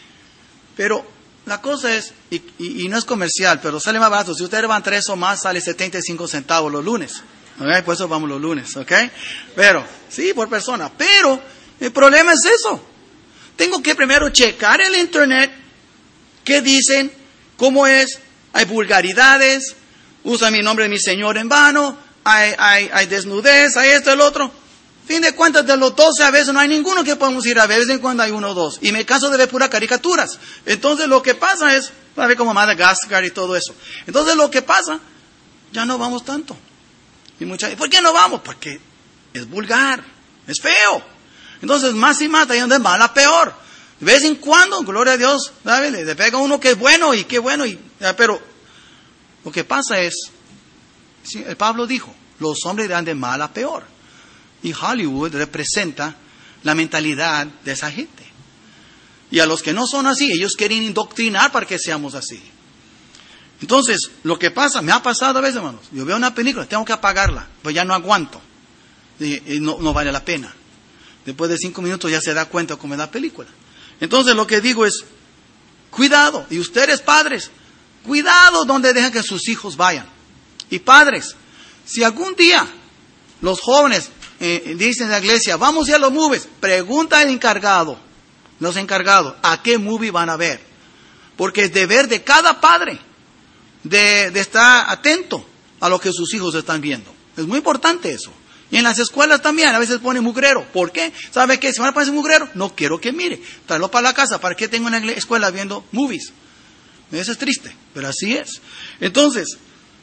Speaker 1: Pero la cosa es, y, y, y no es comercial, pero sale más barato. Si ustedes van tres o más, sale setenta y cinco centavos los lunes. ¿Ok? Por eso vamos los lunes, ¿ok? Pero, sí, por persona. Pero, el problema es eso. Tengo que primero checar el internet, qué dicen, cómo es, hay vulgaridades, usa mi nombre de mi Señor en vano, hay, hay, hay desnudez, hay esto, el otro. Fin de cuentas, de los doce a veces no hay ninguno que podemos ir a ver, de vez en cuando hay uno o dos. Y me canso de ver puras caricaturas. Entonces lo que pasa es, a ver como Madagascar y todo eso. Entonces lo que pasa, ya no vamos tanto. Y mucha, ¿por qué no vamos? Porque es vulgar, es feo. Entonces más y más, está yendo de mal a peor. De vez en cuando, gloria a Dios, ¿sabe? Le pega uno que es bueno y qué bueno. Y, pero lo que pasa es, sí, el Pablo dijo, los hombres irán de mal a peor. Y Hollywood representa la mentalidad de esa gente. Y a los que no son así, ellos quieren indoctrinar para que seamos así. Entonces, lo que pasa, me ha pasado a veces, hermanos. Yo veo una película, tengo que apagarla, pues ya no aguanto. Y, y no, no vale la pena. Después de cinco minutos ya se da cuenta cómo es la película. Entonces, lo que digo es, cuidado. Y ustedes, padres, cuidado donde dejan que sus hijos vayan. Y padres, si algún día los jóvenes eh, dicen en la iglesia, vamos a ir a los movies, pregunta al encargado, los encargados, ¿a qué movie van a ver? Porque es deber de cada padre de, de estar atento a lo que sus hijos están viendo. Es muy importante eso. Y en las escuelas también, a veces ponen mugrero. ¿Por qué? ¿Sabe qué? Si van a poner mugrero, no quiero que mire. Tráelo para la casa. ¿Para qué tengo en la escuela viendo movies? Eso es triste, pero así es. Entonces,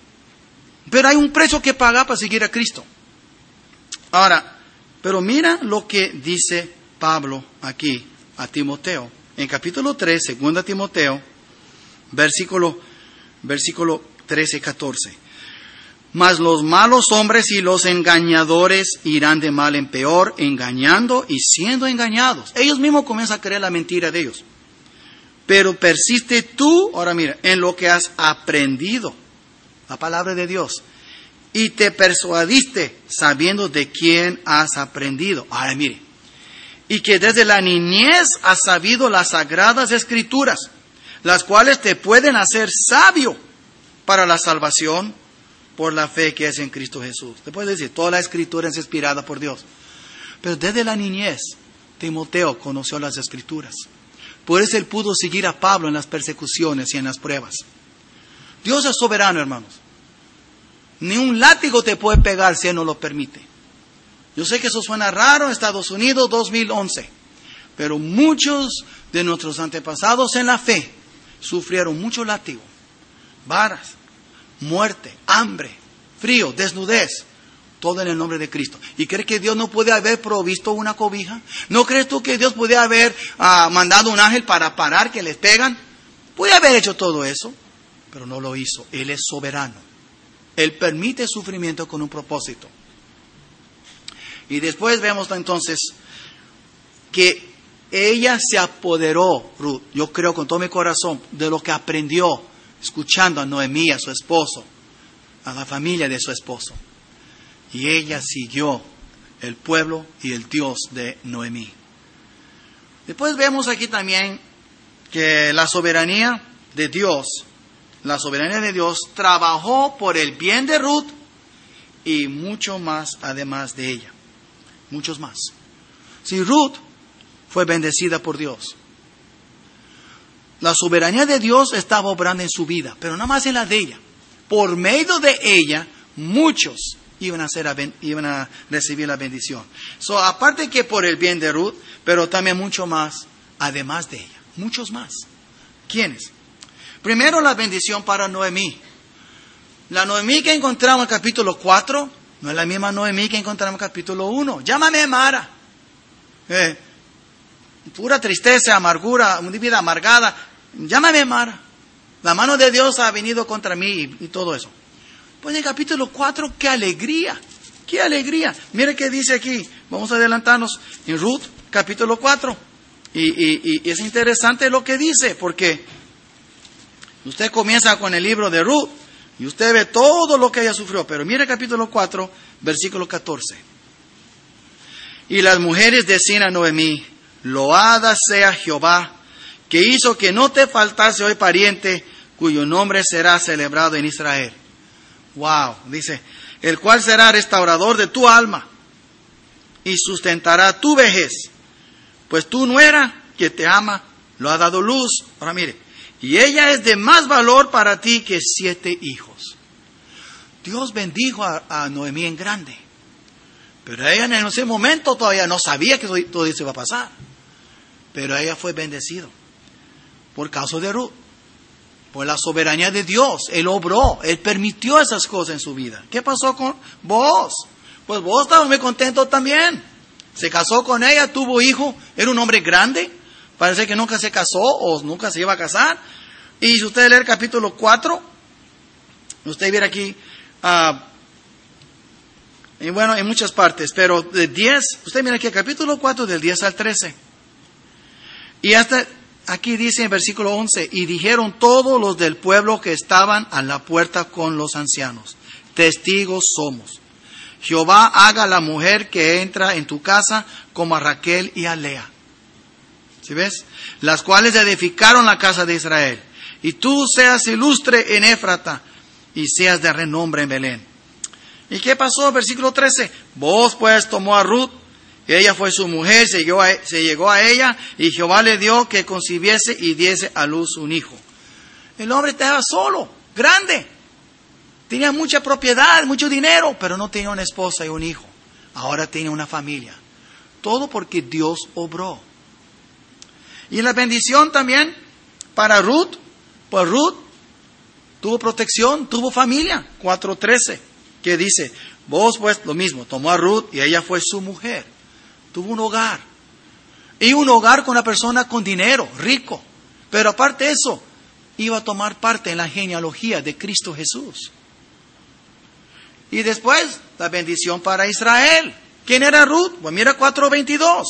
Speaker 1: pero hay un precio que pagar para seguir a Cristo. Ahora, pero mira lo que dice Pablo aquí a Timoteo. En capítulo tres, segunda Timoteo, versículo, versículo trece y catorce. Mas los malos hombres y los engañadores irán de mal en peor, engañando y siendo engañados. Ellos mismos comienzan a creer la mentira de ellos. Pero persiste tú, ahora mira, en lo que has aprendido, la palabra de Dios, y te persuadiste sabiendo de quién has aprendido. Ahora mire, y que desde la niñez has sabido las sagradas escrituras, las cuales te pueden hacer sabio para la salvación por la fe que es en Cristo Jesús. Te puedes decir, toda la escritura es inspirada por Dios. Pero desde la niñez, Timoteo conoció las escrituras. Por eso él pudo seguir a Pablo en las persecuciones y en las pruebas. Dios es soberano, hermanos. Ni un látigo te puede pegar si él no lo permite. Yo sé que eso suena raro en Estados Unidos dos mil once. Pero muchos de nuestros antepasados en la fe sufrieron mucho látigo, varas, muerte, hambre, frío, desnudez, todo en el nombre de Cristo. ¿Y crees que Dios no puede haber provisto una cobija? ¿No crees tú que Dios puede haber uh, mandado un ángel para parar que les pegan? Puede haber hecho todo eso, pero no lo hizo. Él es soberano. Él permite sufrimiento con un propósito. Y después vemos entonces que ella se apoderó, Ruth, yo creo con todo mi corazón, de lo que aprendió escuchando a Noemí, a su esposo, a la familia de su esposo. Y ella siguió el pueblo y el Dios de Noemí. Después vemos aquí también que la soberanía de Dios, la soberanía de Dios trabajó por el bien de Ruth y mucho más además de ella. Muchos más. Si Ruth fue bendecida por Dios, la soberanía de Dios estaba obrando en su vida, pero no más en la de ella. Por medio de ella, muchos iban a, ser, iban a recibir la bendición. So, aparte que por el bien de Ruth, pero también mucho más, además de ella. Muchos más. ¿Quiénes? Primero, la bendición para Noemí. La Noemí que encontramos en el capítulo cuatro, no es la misma Noemí que encontramos en el capítulo uno. Llámame Mara. Eh, pura tristeza, amargura, una vida amargada, llámame Mara. La mano de Dios ha venido contra mí y, y todo eso. Pues en el capítulo cuatro, qué alegría, qué alegría. Mire qué dice aquí, vamos a adelantarnos en Ruth, capítulo cuatro. Y, y, y es interesante lo que dice, porque usted comienza con el libro de Ruth y usted ve todo lo que ella sufrió. Pero mire capítulo cuatro, versículo catorce. Y las mujeres decían a Noemí, loada sea Jehová, que hizo que no te faltase hoy pariente, cuyo nombre será celebrado en Israel. Wow, dice, el cual será restaurador de tu alma y sustentará tu vejez. Pues tu nuera, que te ama, lo ha dado luz. Ahora mire, y ella es de más valor para ti que siete hijos. Dios bendijo a, a Noemí en grande. Pero ella en ese momento todavía no sabía que todo eso iba a pasar. Pero ella fue bendecido por causa de Ruth. Por la soberanía de Dios. Él obró, Él permitió esas cosas en su vida. ¿Qué pasó con vos? Pues vos estabas muy contento también. Se casó con ella, tuvo hijo, era un hombre grande. Parece que nunca se casó o nunca se iba a casar. Y si usted lee el capítulo cuatro, usted viene aquí, uh, y bueno, en muchas partes, pero de diez, usted mira aquí el capítulo cuatro del diez al trece. Y hasta aquí dice en versículo once, y dijeron todos los del pueblo que estaban a la puerta con los ancianos, testigos somos. Jehová haga a la mujer que entra en tu casa como a Raquel y a Lea. ¿Sí ves? Las cuales edificaron la casa de Israel. Y tú seas ilustre en Éfrata y seas de renombre en Belén. ¿Y qué pasó? Versículo trece. Vos pues tomó a Ruth, y ella fue su mujer, se llegó, a, se llegó a ella, y Jehová le dio que concibiese y diese a luz un hijo. El hombre estaba solo, grande. Tenía mucha propiedad, mucho dinero, pero no tenía una esposa y un hijo. Ahora tiene una familia. Todo porque Dios obró. Y la bendición también para Ruth, pues Ruth tuvo protección, tuvo familia. cuatro trece, que dice, vos pues lo mismo, tomó a Ruth y ella fue su mujer. Tuvo un hogar. Y un hogar con una persona con dinero, rico. Pero aparte de eso, iba a tomar parte en la genealogía de Cristo Jesús. Y después, la bendición para Israel. ¿Quién era Ruth? Pues mira cuatro veintidós.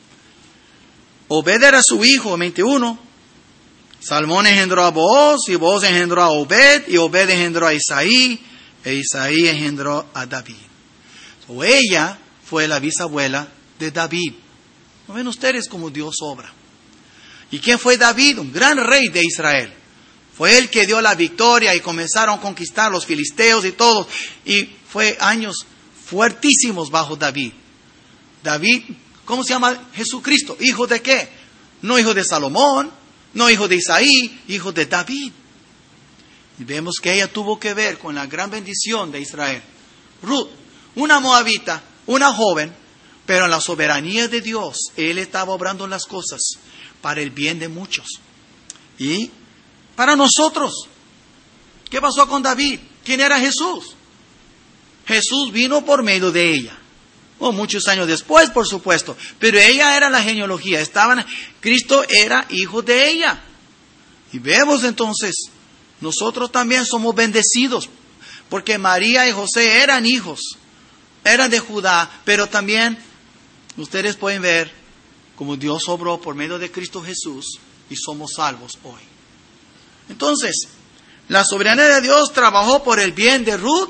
Speaker 1: Obed era su hijo, veintiuno. Salmón engendró a Booz, y Booz engendró a Obed, y Obed engendró a Isaí, e Isaí engendró a David. So, ella fue la bisabuela de David. ¿No ven ustedes cómo Dios obra? ¿Y quién fue David? Un gran rey de Israel. Fue él que dio la victoria y comenzaron a conquistar los filisteos y todos. Y fue años fuertísimos bajo David. David, ¿cómo se llama? Jesucristo. ¿Hijo de qué? No hijo de Salomón, no hijo de Isaí, hijo de David. Y vemos que ella tuvo que ver con la gran bendición de Israel. Ruth, una moabita, una joven, pero en la soberanía de Dios, Él estaba obrando las cosas para el bien de muchos. Y para nosotros, ¿qué pasó con David? ¿Quién era Jesús? Jesús vino por medio de ella. O muchos años después, por supuesto. Pero ella era la genealogía. Estaban, Cristo era hijo de ella. Y vemos entonces, nosotros también somos bendecidos. Porque María y José eran hijos. Eran de Judá. Pero también, ustedes pueden ver cómo Dios obró por medio de Cristo Jesús. Y somos salvos hoy. Entonces, la soberanía de Dios trabajó por el bien de Ruth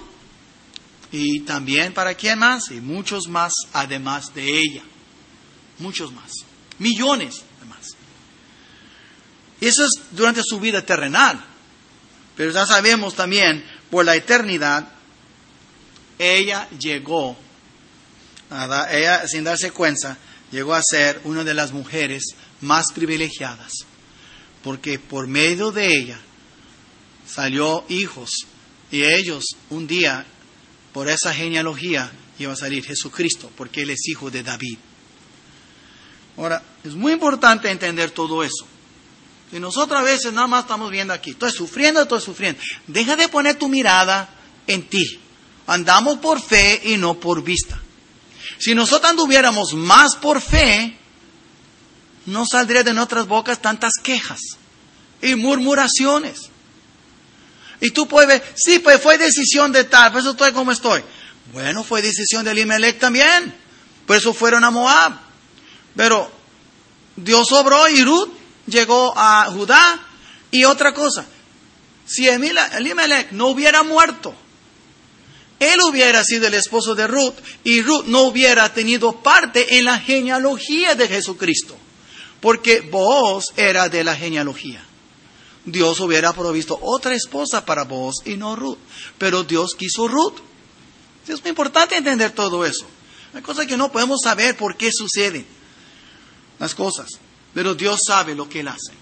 Speaker 1: y también para quién más, y muchos más además de ella. Muchos más. Millones además. Eso es durante su vida terrenal. Pero ya sabemos también, por la eternidad, ella llegó, a dar, ella sin darse cuenta, llegó a ser una de las mujeres más privilegiadas. Porque por medio de ella salió hijos. Y ellos un día, por esa genealogía, iba a salir Jesucristo. Porque Él es hijo de David. Ahora, es muy importante entender todo eso. Y nosotros a veces nada más estamos viendo aquí. Estoy sufriendo, estoy sufriendo. Deja de poner tu mirada en ti. Andamos por fe y no por vista. Si nosotros anduviéramos más por fe, no saldría de nuestras bocas tantas quejas y murmuraciones. Y tú puedes ver, sí, pues fue decisión de tal, por eso estoy como estoy. Bueno, fue decisión de Elimelech también, por eso fueron a Moab. Pero Dios obró y Ruth llegó a Judá. Y otra cosa, si Elimelech no hubiera muerto, él hubiera sido el esposo de Ruth y Ruth no hubiera tenido parte en la genealogía de Jesucristo, porque Booz era de la genealogía. Dios hubiera provisto otra esposa para Booz y no Ruth, pero Dios quiso Ruth. Es muy importante entender todo eso. Hay cosas que no podemos saber por qué suceden las cosas, pero Dios sabe lo que Él hace.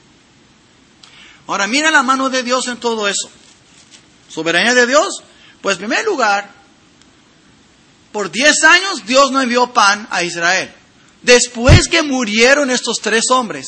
Speaker 1: Ahora mira la mano de Dios en todo eso. Soberanía de Dios. Pues en primer lugar, por diez años Dios no envió pan a Israel. Después que murieron estos tres hombres,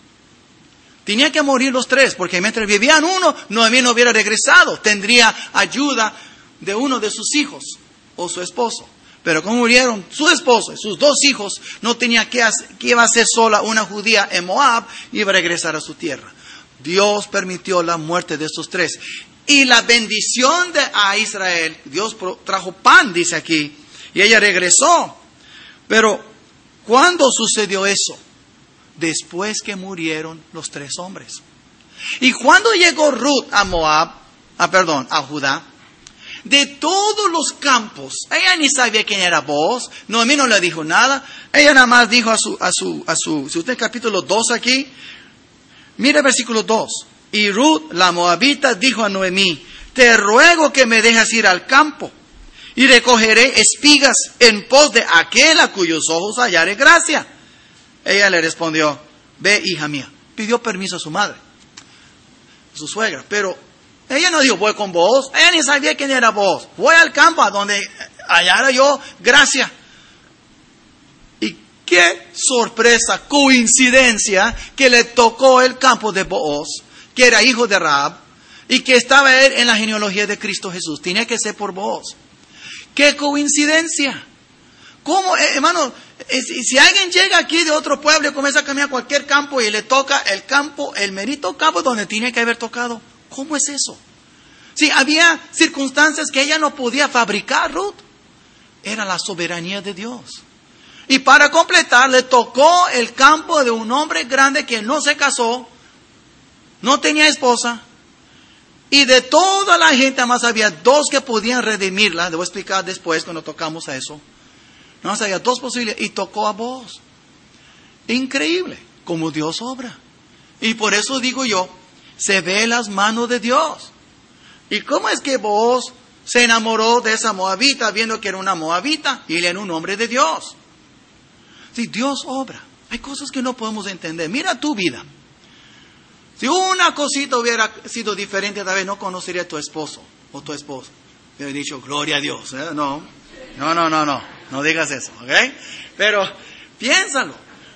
Speaker 1: tenía que morir los tres, porque mientras vivían uno, Noemí no hubiera regresado. Tendría ayuda de uno de sus hijos o su esposo. Pero como murieron su esposo y sus dos hijos, no tenía que hacer, que iba a ser sola una judía en Moab, iba a regresar a su tierra. Dios permitió la muerte de estos tres. Y la bendición de a Israel, Dios trajo pan, dice aquí, y ella regresó. Pero, ¿cuándo sucedió eso? Después que murieron los tres hombres. Y cuando llegó Ruth a Moab, ah, perdón, a Judá, de todos los campos, ella ni sabía quién era Booz, Noemí no le dijo nada, ella nada más dijo a su, a su, a su, si usted capítulo dos aquí, mire versículo dos. Y Ruth, la moabita, dijo a Noemí, te ruego que me dejes ir al campo y recogeré espigas en pos de aquel a cuyos ojos hallaré gracia. Ella le respondió, ve, hija mía. Pidió permiso a su madre, a su suegra, pero ella no dijo, voy con Booz. Ella ni sabía quién era Booz. Voy al campo a donde hallara yo gracia. Y qué sorpresa, coincidencia, que le tocó el campo de Booz, que era hijo de Rahab, y que estaba él en la genealogía de Cristo Jesús. Tenía que ser por Booz. ¡Qué coincidencia! ¿Cómo, eh, hermano? Eh, si, si alguien llega aquí de otro pueblo y comienza a caminar cualquier campo y le toca el campo, el merito campo donde tiene que haber tocado, ¿cómo es eso? Sí, había circunstancias que ella no podía fabricar, Ruth. Era la soberanía de Dios. Y para completar, le tocó el campo de un hombre grande que no se casó, no tenía esposa, y de toda la gente más había dos que podían redimirla. Debo explicar después cuando tocamos a eso. No más había dos posibilidades, y tocó a Booz. Increíble, como Dios obra. Y por eso digo yo, se ve las manos de Dios. ¿Y cómo es que Booz se enamoró de esa moabita, viendo que era una moabita, y él era un hombre de Dios? Si Dios obra, hay cosas que no podemos entender. Mira tu vida. Si una cosita hubiera sido diferente, tal vez no conocería a tu esposo o tu esposa. Hubiera dicho, gloria a Dios. ¿eh? No, no, no, no, no. No digas eso, ¿ok? Pero piénsalo.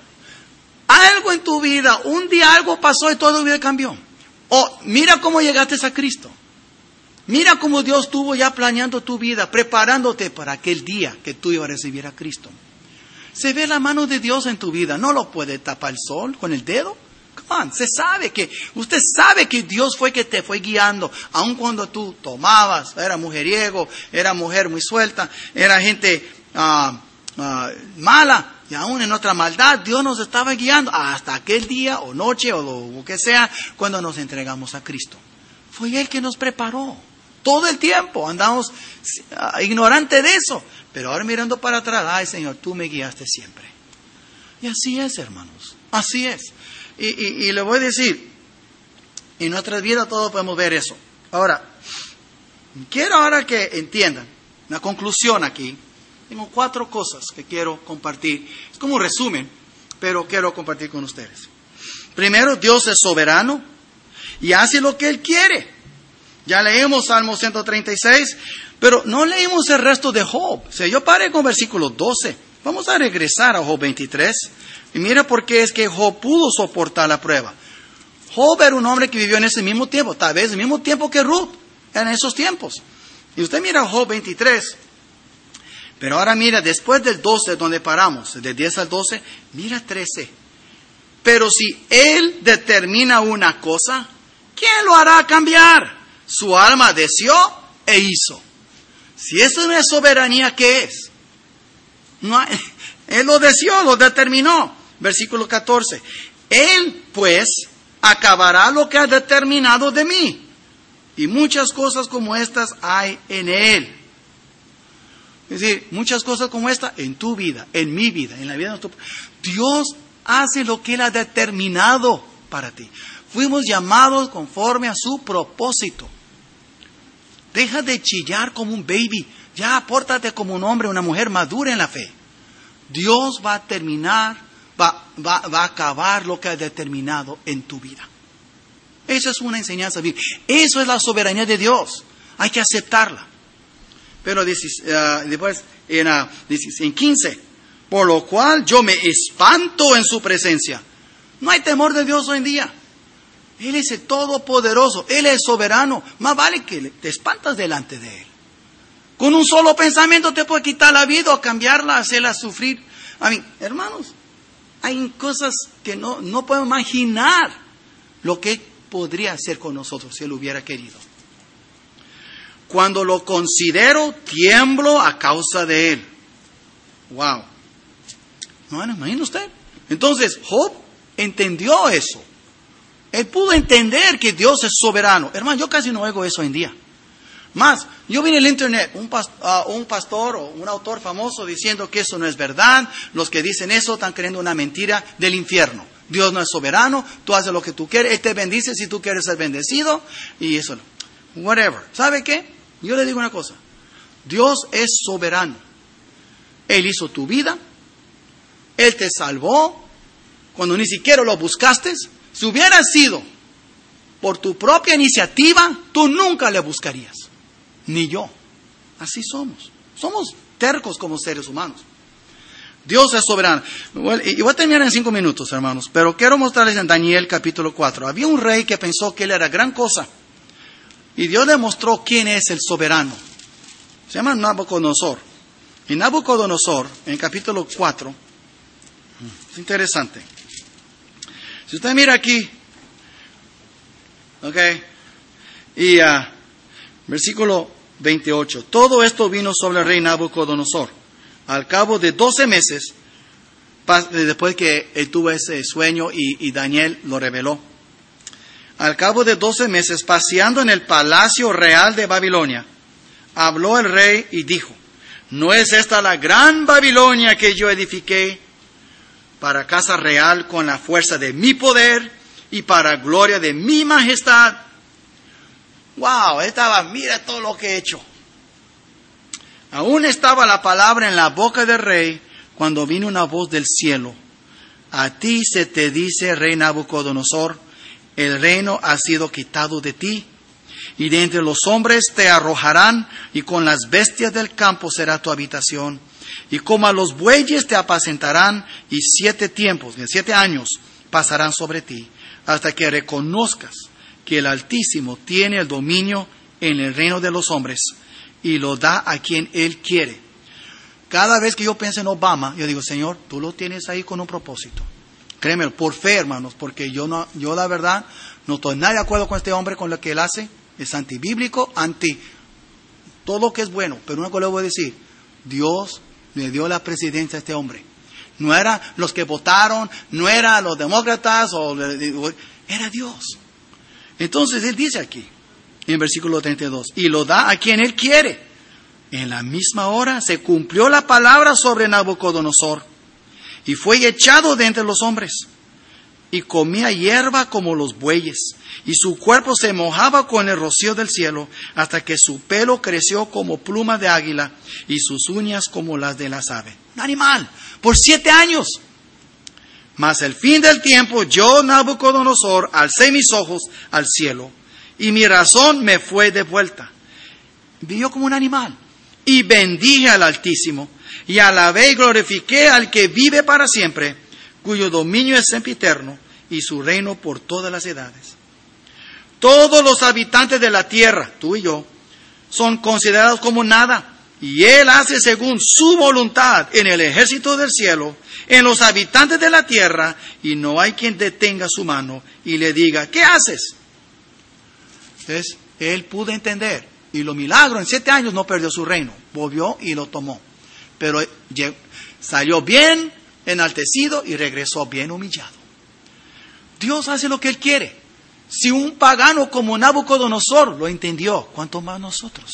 Speaker 1: Algo en tu vida, un día algo pasó y todo tu vida cambió. O mira cómo llegaste a Cristo. Mira cómo Dios estuvo ya planeando tu vida, preparándote para aquel día que tú ibas a recibir a Cristo. Se ve la mano de Dios en tu vida. No lo puede tapar el sol con el dedo. Come on, se sabe que, usted sabe que Dios fue que te fue guiando, aun cuando tú tomabas, era mujeriego, era mujer muy suelta, era gente uh, uh, mala, y aún en otra maldad, Dios nos estaba guiando hasta aquel día o noche o lo, lo que sea, cuando nos entregamos a Cristo. Fue Él que nos preparó. Todo el tiempo andamos uh, ignorantes de eso, pero ahora mirando para atrás, ay Señor, tú me guiaste siempre. Y así es, hermanos, así es. Y, y, y le voy a decir, en nuestras vidas todos podemos ver eso. Ahora, quiero ahora que entiendan, una conclusión aquí. Tengo cuatro cosas que quiero compartir. Es como un resumen, pero quiero compartir con ustedes. Primero, Dios es soberano y hace lo que Él quiere. Ya leímos Salmo ciento treinta y seis, pero no leímos el resto de Job. O sea, yo paré con versículo doce. Vamos a regresar a Job veintitrés. Y mira por qué es que Job pudo soportar la prueba. Job era un hombre que vivió en ese mismo tiempo, tal vez el mismo tiempo que Ruth, en esos tiempos. Y usted mira Job veintitrés. Pero ahora mira, después del doce, donde paramos, de diez al doce, mira trece. Pero si Él determina una cosa, ¿quién lo hará cambiar? Su alma deseó e hizo. Si eso no es soberanía, ¿qué es? No hay, Él lo deseó, lo determinó. Versículo catorce. Él, pues, acabará lo que ha determinado de mí. Y muchas cosas como estas hay en Él. Es decir, muchas cosas como esta en tu vida, en mi vida, en la vida de nuestro... Dios hace lo que Él ha determinado para ti. Fuimos llamados conforme a su propósito. Deja de chillar como un baby. Ya, pórtate como un hombre, una mujer madura en la fe. Dios va a terminar, va, va, va a acabar lo que ha determinado en tu vida. Esa es una enseñanza bíblica. Eso es la soberanía de Dios. Hay que aceptarla. Pero uh, después, en, uh, en quince, por lo cual yo me espanto en su presencia. No hay temor de Dios hoy en día. Él es el Todopoderoso, Él es soberano. Más vale que te espantas delante de Él. Con un solo pensamiento te puede quitar la vida o cambiarla, hacerla sufrir. A mí, hermanos, hay cosas que no, no puedo imaginar lo que podría hacer con nosotros si Él hubiera querido. Cuando lo considero, tiemblo a causa de Él. Wow. ¿No imagina usted? Entonces, Job entendió eso. Él pudo entender que Dios es soberano. Hermano, yo casi no oigo eso hoy en día. Más, yo vi en el internet un, past- uh, un pastor o un autor famoso diciendo que eso no es verdad. Los que dicen eso están creyendo una mentira del infierno. Dios no es soberano, tú haces lo que tú quieres, Él te bendice si tú quieres ser bendecido. Y eso no. Whatever. ¿Sabe qué? Yo le digo una cosa. Dios es soberano. Él hizo tu vida. Él te salvó cuando ni siquiera lo buscaste. Si hubiera sido por tu propia iniciativa, tú nunca le buscarías. Ni yo. Así somos. Somos tercos como seres humanos. Dios es soberano. Y voy a terminar en cinco minutos, hermanos. Pero quiero mostrarles en Daniel capítulo cuatro. Había un rey que pensó que él era gran cosa. Y Dios le mostró quién es el soberano. Se llama Nabucodonosor. Y Nabucodonosor, en capítulo cuatro, es interesante. Si usted mira aquí, ok, y uh, versículo veintiocho, todo esto vino sobre el rey Nabucodonosor. Al cabo de doce meses, después que él tuvo ese sueño y, y Daniel lo reveló, al cabo de doce meses, paseando en el palacio real de Babilonia, habló el rey y dijo, ¿no es esta la gran Babilonia que yo edifiqué para casa real con la fuerza de mi poder y para gloria de mi majestad? Wow, estaba, mira todo lo que he hecho. Aún estaba la palabra en la boca del rey cuando vino una voz del cielo. A ti se te dice, rey Nabucodonosor, el reino ha sido quitado de ti, y de entre los hombres te arrojarán, y con las bestias del campo será tu habitación. Y como a los bueyes te apacentarán, y siete tiempos, siete años pasarán sobre ti, hasta que reconozcas que el Altísimo tiene el dominio en el reino de los hombres, y lo da a quien Él quiere. Cada vez que yo pienso en Obama, yo digo, Señor, tú lo tienes ahí con un propósito. Créeme, por fe, hermanos, porque yo no, yo la verdad, no estoy nada de acuerdo con este hombre, con lo que él hace. Es antibíblico, anti todo lo que es bueno. Pero una cosa le voy a decir, Dios le dio la presidencia a este hombre. No eran los que votaron, no eran los demócratas, o, era Dios. Entonces él dice aquí, en versículo treinta y dos, y lo da a quien él quiere. En la misma hora se cumplió la palabra sobre Nabucodonosor, y fue echado de entre los hombres, y comía hierba como los bueyes, y su cuerpo se mojaba con el rocío del cielo, hasta que su pelo creció como pluma de águila, y sus uñas como las de las aves. Un animal, por siete años. Mas el fin del tiempo, yo, Nabucodonosor, alcé mis ojos al cielo, y mi razón me fue devuelta. Vivió como un animal, y bendije al Altísimo, y alabé y glorifiqué al que vive para siempre, cuyo dominio es sempiterno, y su reino por todas las edades. Todos los habitantes de la tierra, tú y yo, son considerados como nada, Y Él hace según su voluntad en el ejército del cielo, en los habitantes de la tierra, y no hay quien detenga su mano y le diga, ¿qué haces? Entonces, Él pudo entender. Y lo milagro, en siete años no perdió su reino. Volvió y lo tomó. Pero salió bien enaltecido y regresó bien humillado. Dios hace lo que Él quiere. Si un pagano como Nabucodonosor lo entendió, ¿cuánto más nosotros?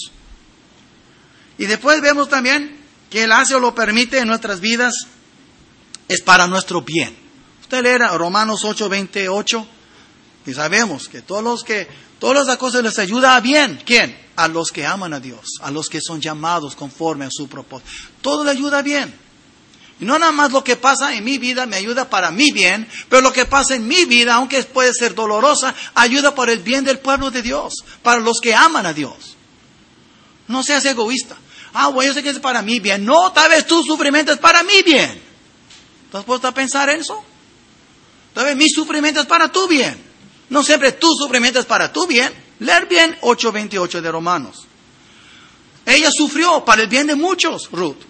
Speaker 1: Y después vemos también que Él hace o lo permite en nuestras vidas, es para nuestro bien. Usted lee Romanos ocho, veintiocho, y sabemos que todos los que, todas las cosas les ayuda a bien. ¿Quién? A los que aman a Dios, a los que son llamados conforme a su propósito. Todo le ayuda bien. Y no nada más lo que pasa en mi vida me ayuda para mi bien, pero lo que pasa en mi vida, aunque puede ser dolorosa, ayuda para el bien del pueblo de Dios, para los que aman a Dios. No seas egoísta. Ah, bueno, yo sé que es para mi bien. No, tal vez tu sufrimiento es para mi bien. ¿Estás puesto a pensar eso? Tal vez mi sufrimiento es para tu bien. No siempre tu sufrimiento es para tu bien. Leer bien ocho veintiocho de Romanos. Ella sufrió para el bien de muchos, Ruth.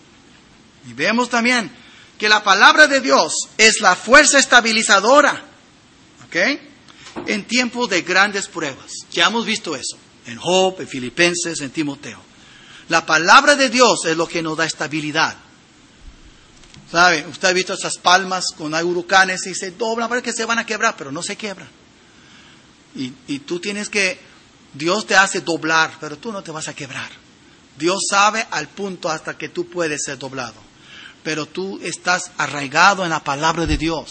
Speaker 1: Y vemos también que la palabra de Dios es la fuerza estabilizadora, ¿ok? En tiempos de grandes pruebas. Ya hemos visto eso en Job, en Filipenses, en Timoteo. La palabra de Dios es lo que nos da estabilidad. ¿Sabe? Usted ha visto esas palmas cuando hay huracanes y se doblan, parece que se van a quebrar, pero no se quiebran. Y, y tú tienes que, Dios te hace doblar, pero tú no te vas a quebrar. Dios sabe al punto hasta que tú puedes ser doblado. Pero tú estás arraigado en la palabra de Dios.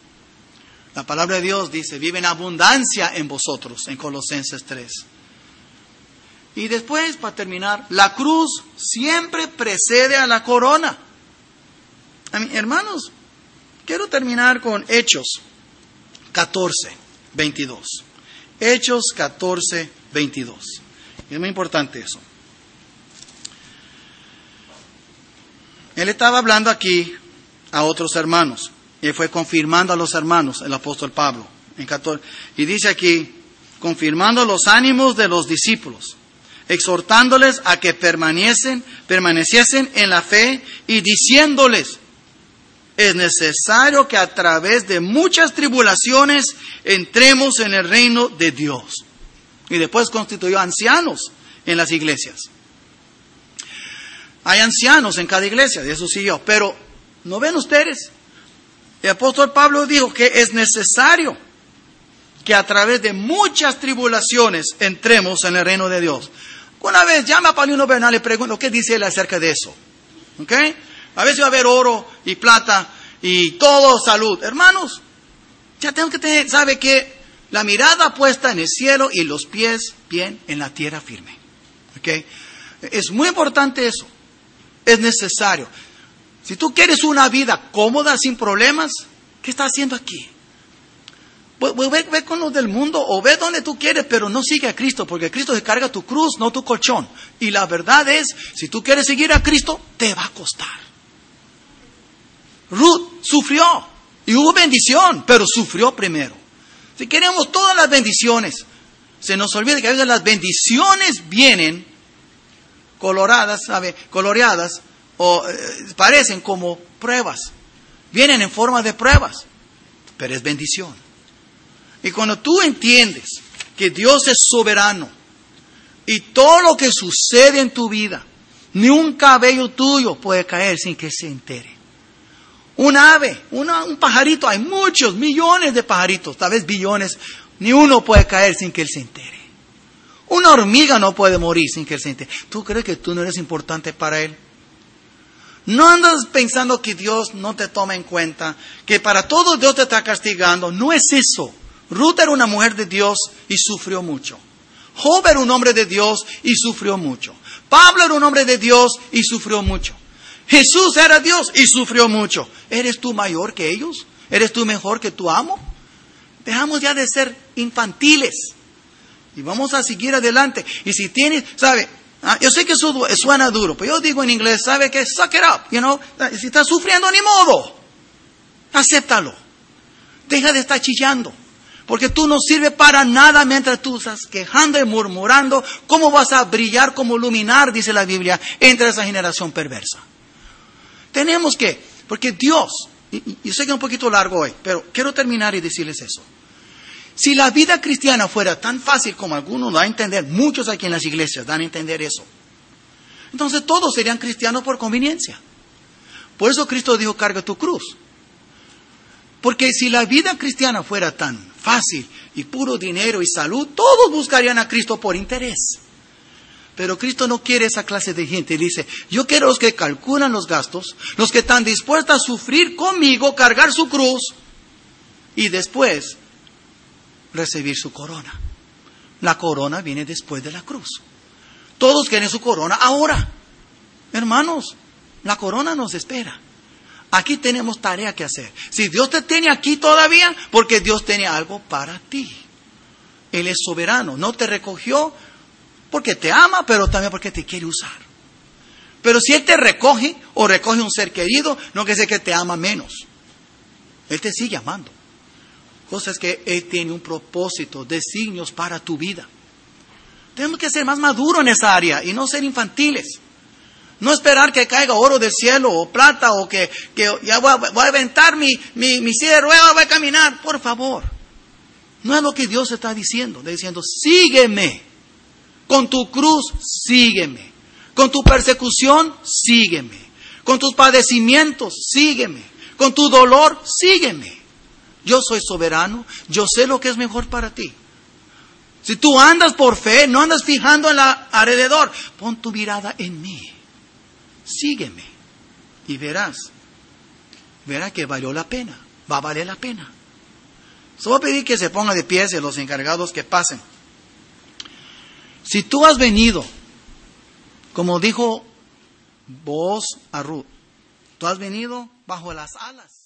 Speaker 1: La palabra de Dios dice, vive en abundancia en vosotros, en Colosenses tres. Y después, para terminar, la cruz siempre precede a la corona. A mí, hermanos, quiero terminar con Hechos catorce, veintidós. Hechos catorce, veintidós. Es muy importante eso. Él estaba hablando aquí a otros hermanos. Y fue confirmando a los hermanos, el apóstol Pablo. En catorce, y dice aquí, confirmando los ánimos de los discípulos, exhortándoles a que permaneciesen, permaneciesen en la fe y diciéndoles, es necesario que a través de muchas tribulaciones entremos en el reino de Dios. Y después constituyó ancianos en las iglesias. Hay ancianos en cada iglesia, de eso sí yo. Pero, ¿no ven ustedes? El apóstol Pablo dijo que es necesario que a través de muchas tribulaciones entremos en el reino de Dios. Una vez llama a Paulino Bernal y pregunto, ¿qué dice él acerca de eso? ¿Ok? A veces va a haber oro y plata y todo salud. Hermanos, ya tengo que tener, ¿sabe qué? La mirada puesta en el cielo y los pies bien en la tierra firme. ¿Ok? Es muy importante eso. Es necesario. Si tú quieres una vida cómoda, sin problemas, ¿qué estás haciendo aquí? Ve, ve con los del mundo o ve donde tú quieres, pero no sigue a Cristo, porque Cristo se carga tu cruz, no tu colchón. Y la verdad es, si tú quieres seguir a Cristo, te va a costar. Ruth sufrió y hubo bendición, pero sufrió primero. Si queremos todas las bendiciones, se nos olvida que a veces las bendiciones vienen coloradas, ¿sabe? Coloreadas o eh, parecen como pruebas. Vienen en forma de pruebas, pero es bendición. Y cuando tú entiendes que Dios es soberano y todo lo que sucede en tu vida, ni un cabello tuyo puede caer sin que se entere. Un ave, una, un pajarito, hay muchos, millones de pajaritos, tal vez billones, ni uno puede caer sin que él se entere. Una hormiga no puede morir sin que él se entere. ¿Tú crees que tú no eres importante para él? No andas pensando que Dios no te toma en cuenta, que para todo Dios te está castigando. No es eso. Ruth era una mujer de Dios y sufrió mucho. Job era un hombre de Dios y sufrió mucho. Pablo era un hombre de Dios y sufrió mucho. Jesús era Dios y sufrió mucho. ¿Eres tú mayor que ellos? ¿Eres tú mejor que tu amo? Dejamos ya de ser infantiles y vamos a seguir adelante. Y si tienes, ¿sabe? Yo sé que eso suena duro, pero yo digo en inglés, ¿sabe qué? Suck it up, you know? Si estás sufriendo, ni modo. Acéptalo. Deja de estar chillando. Porque tú no sirves para nada mientras tú estás quejando y murmurando. ¿Cómo vas a brillar como luminar, dice la Biblia, entre esa generación perversa? Tenemos que, porque Dios, y, y yo sé que es un poquito largo hoy, pero quiero terminar y decirles eso. Si la vida cristiana fuera tan fácil como algunos dan a entender, muchos aquí en las iglesias dan a entender eso, entonces todos serían cristianos por conveniencia. Por eso Cristo dijo, carga tu cruz. Porque si la vida cristiana fuera tan fácil y puro dinero y salud, todos buscarían a Cristo por interés. Pero Cristo no quiere esa clase de gente. Dice, yo quiero los que calculan los gastos, los que están dispuestos a sufrir conmigo, cargar su cruz y después recibir su corona. La corona viene después de la cruz. Todos quieren su corona ahora. Hermanos, la corona nos espera. Aquí tenemos tarea que hacer. Si Dios te tiene aquí todavía, porque Dios tiene algo para ti. Él es soberano. No te recogió porque te ama, pero también porque te quiere usar. Pero si Él te recoge o recoge un ser querido, no quiere decir que te ama menos. Él te sigue amando. Cosa es que Él tiene un propósito, designios para tu vida. Tenemos que ser más maduros en esa área y no ser infantiles. No esperar que caiga oro del cielo o plata o que, que ya voy a, voy a aventar mi, mi, mi silla de ruedas, voy a caminar. Por favor. No es lo que Dios está diciendo. Está diciendo, sígueme. Con tu cruz, sígueme. Con tu persecución, sígueme. Con tus padecimientos, sígueme. Con tu dolor, sígueme. Yo soy soberano. Yo sé lo que es mejor para ti. Si tú andas por fe, no andas fijando en la alrededor. Pon tu mirada en mí. Sígueme y verás, verás que valió la pena, va a valer la pena. Solo voy a pedir que se pongan de pie los encargados que pasen. Si tú has venido, como dijo Booz a Ruth, tú has venido bajo las alas.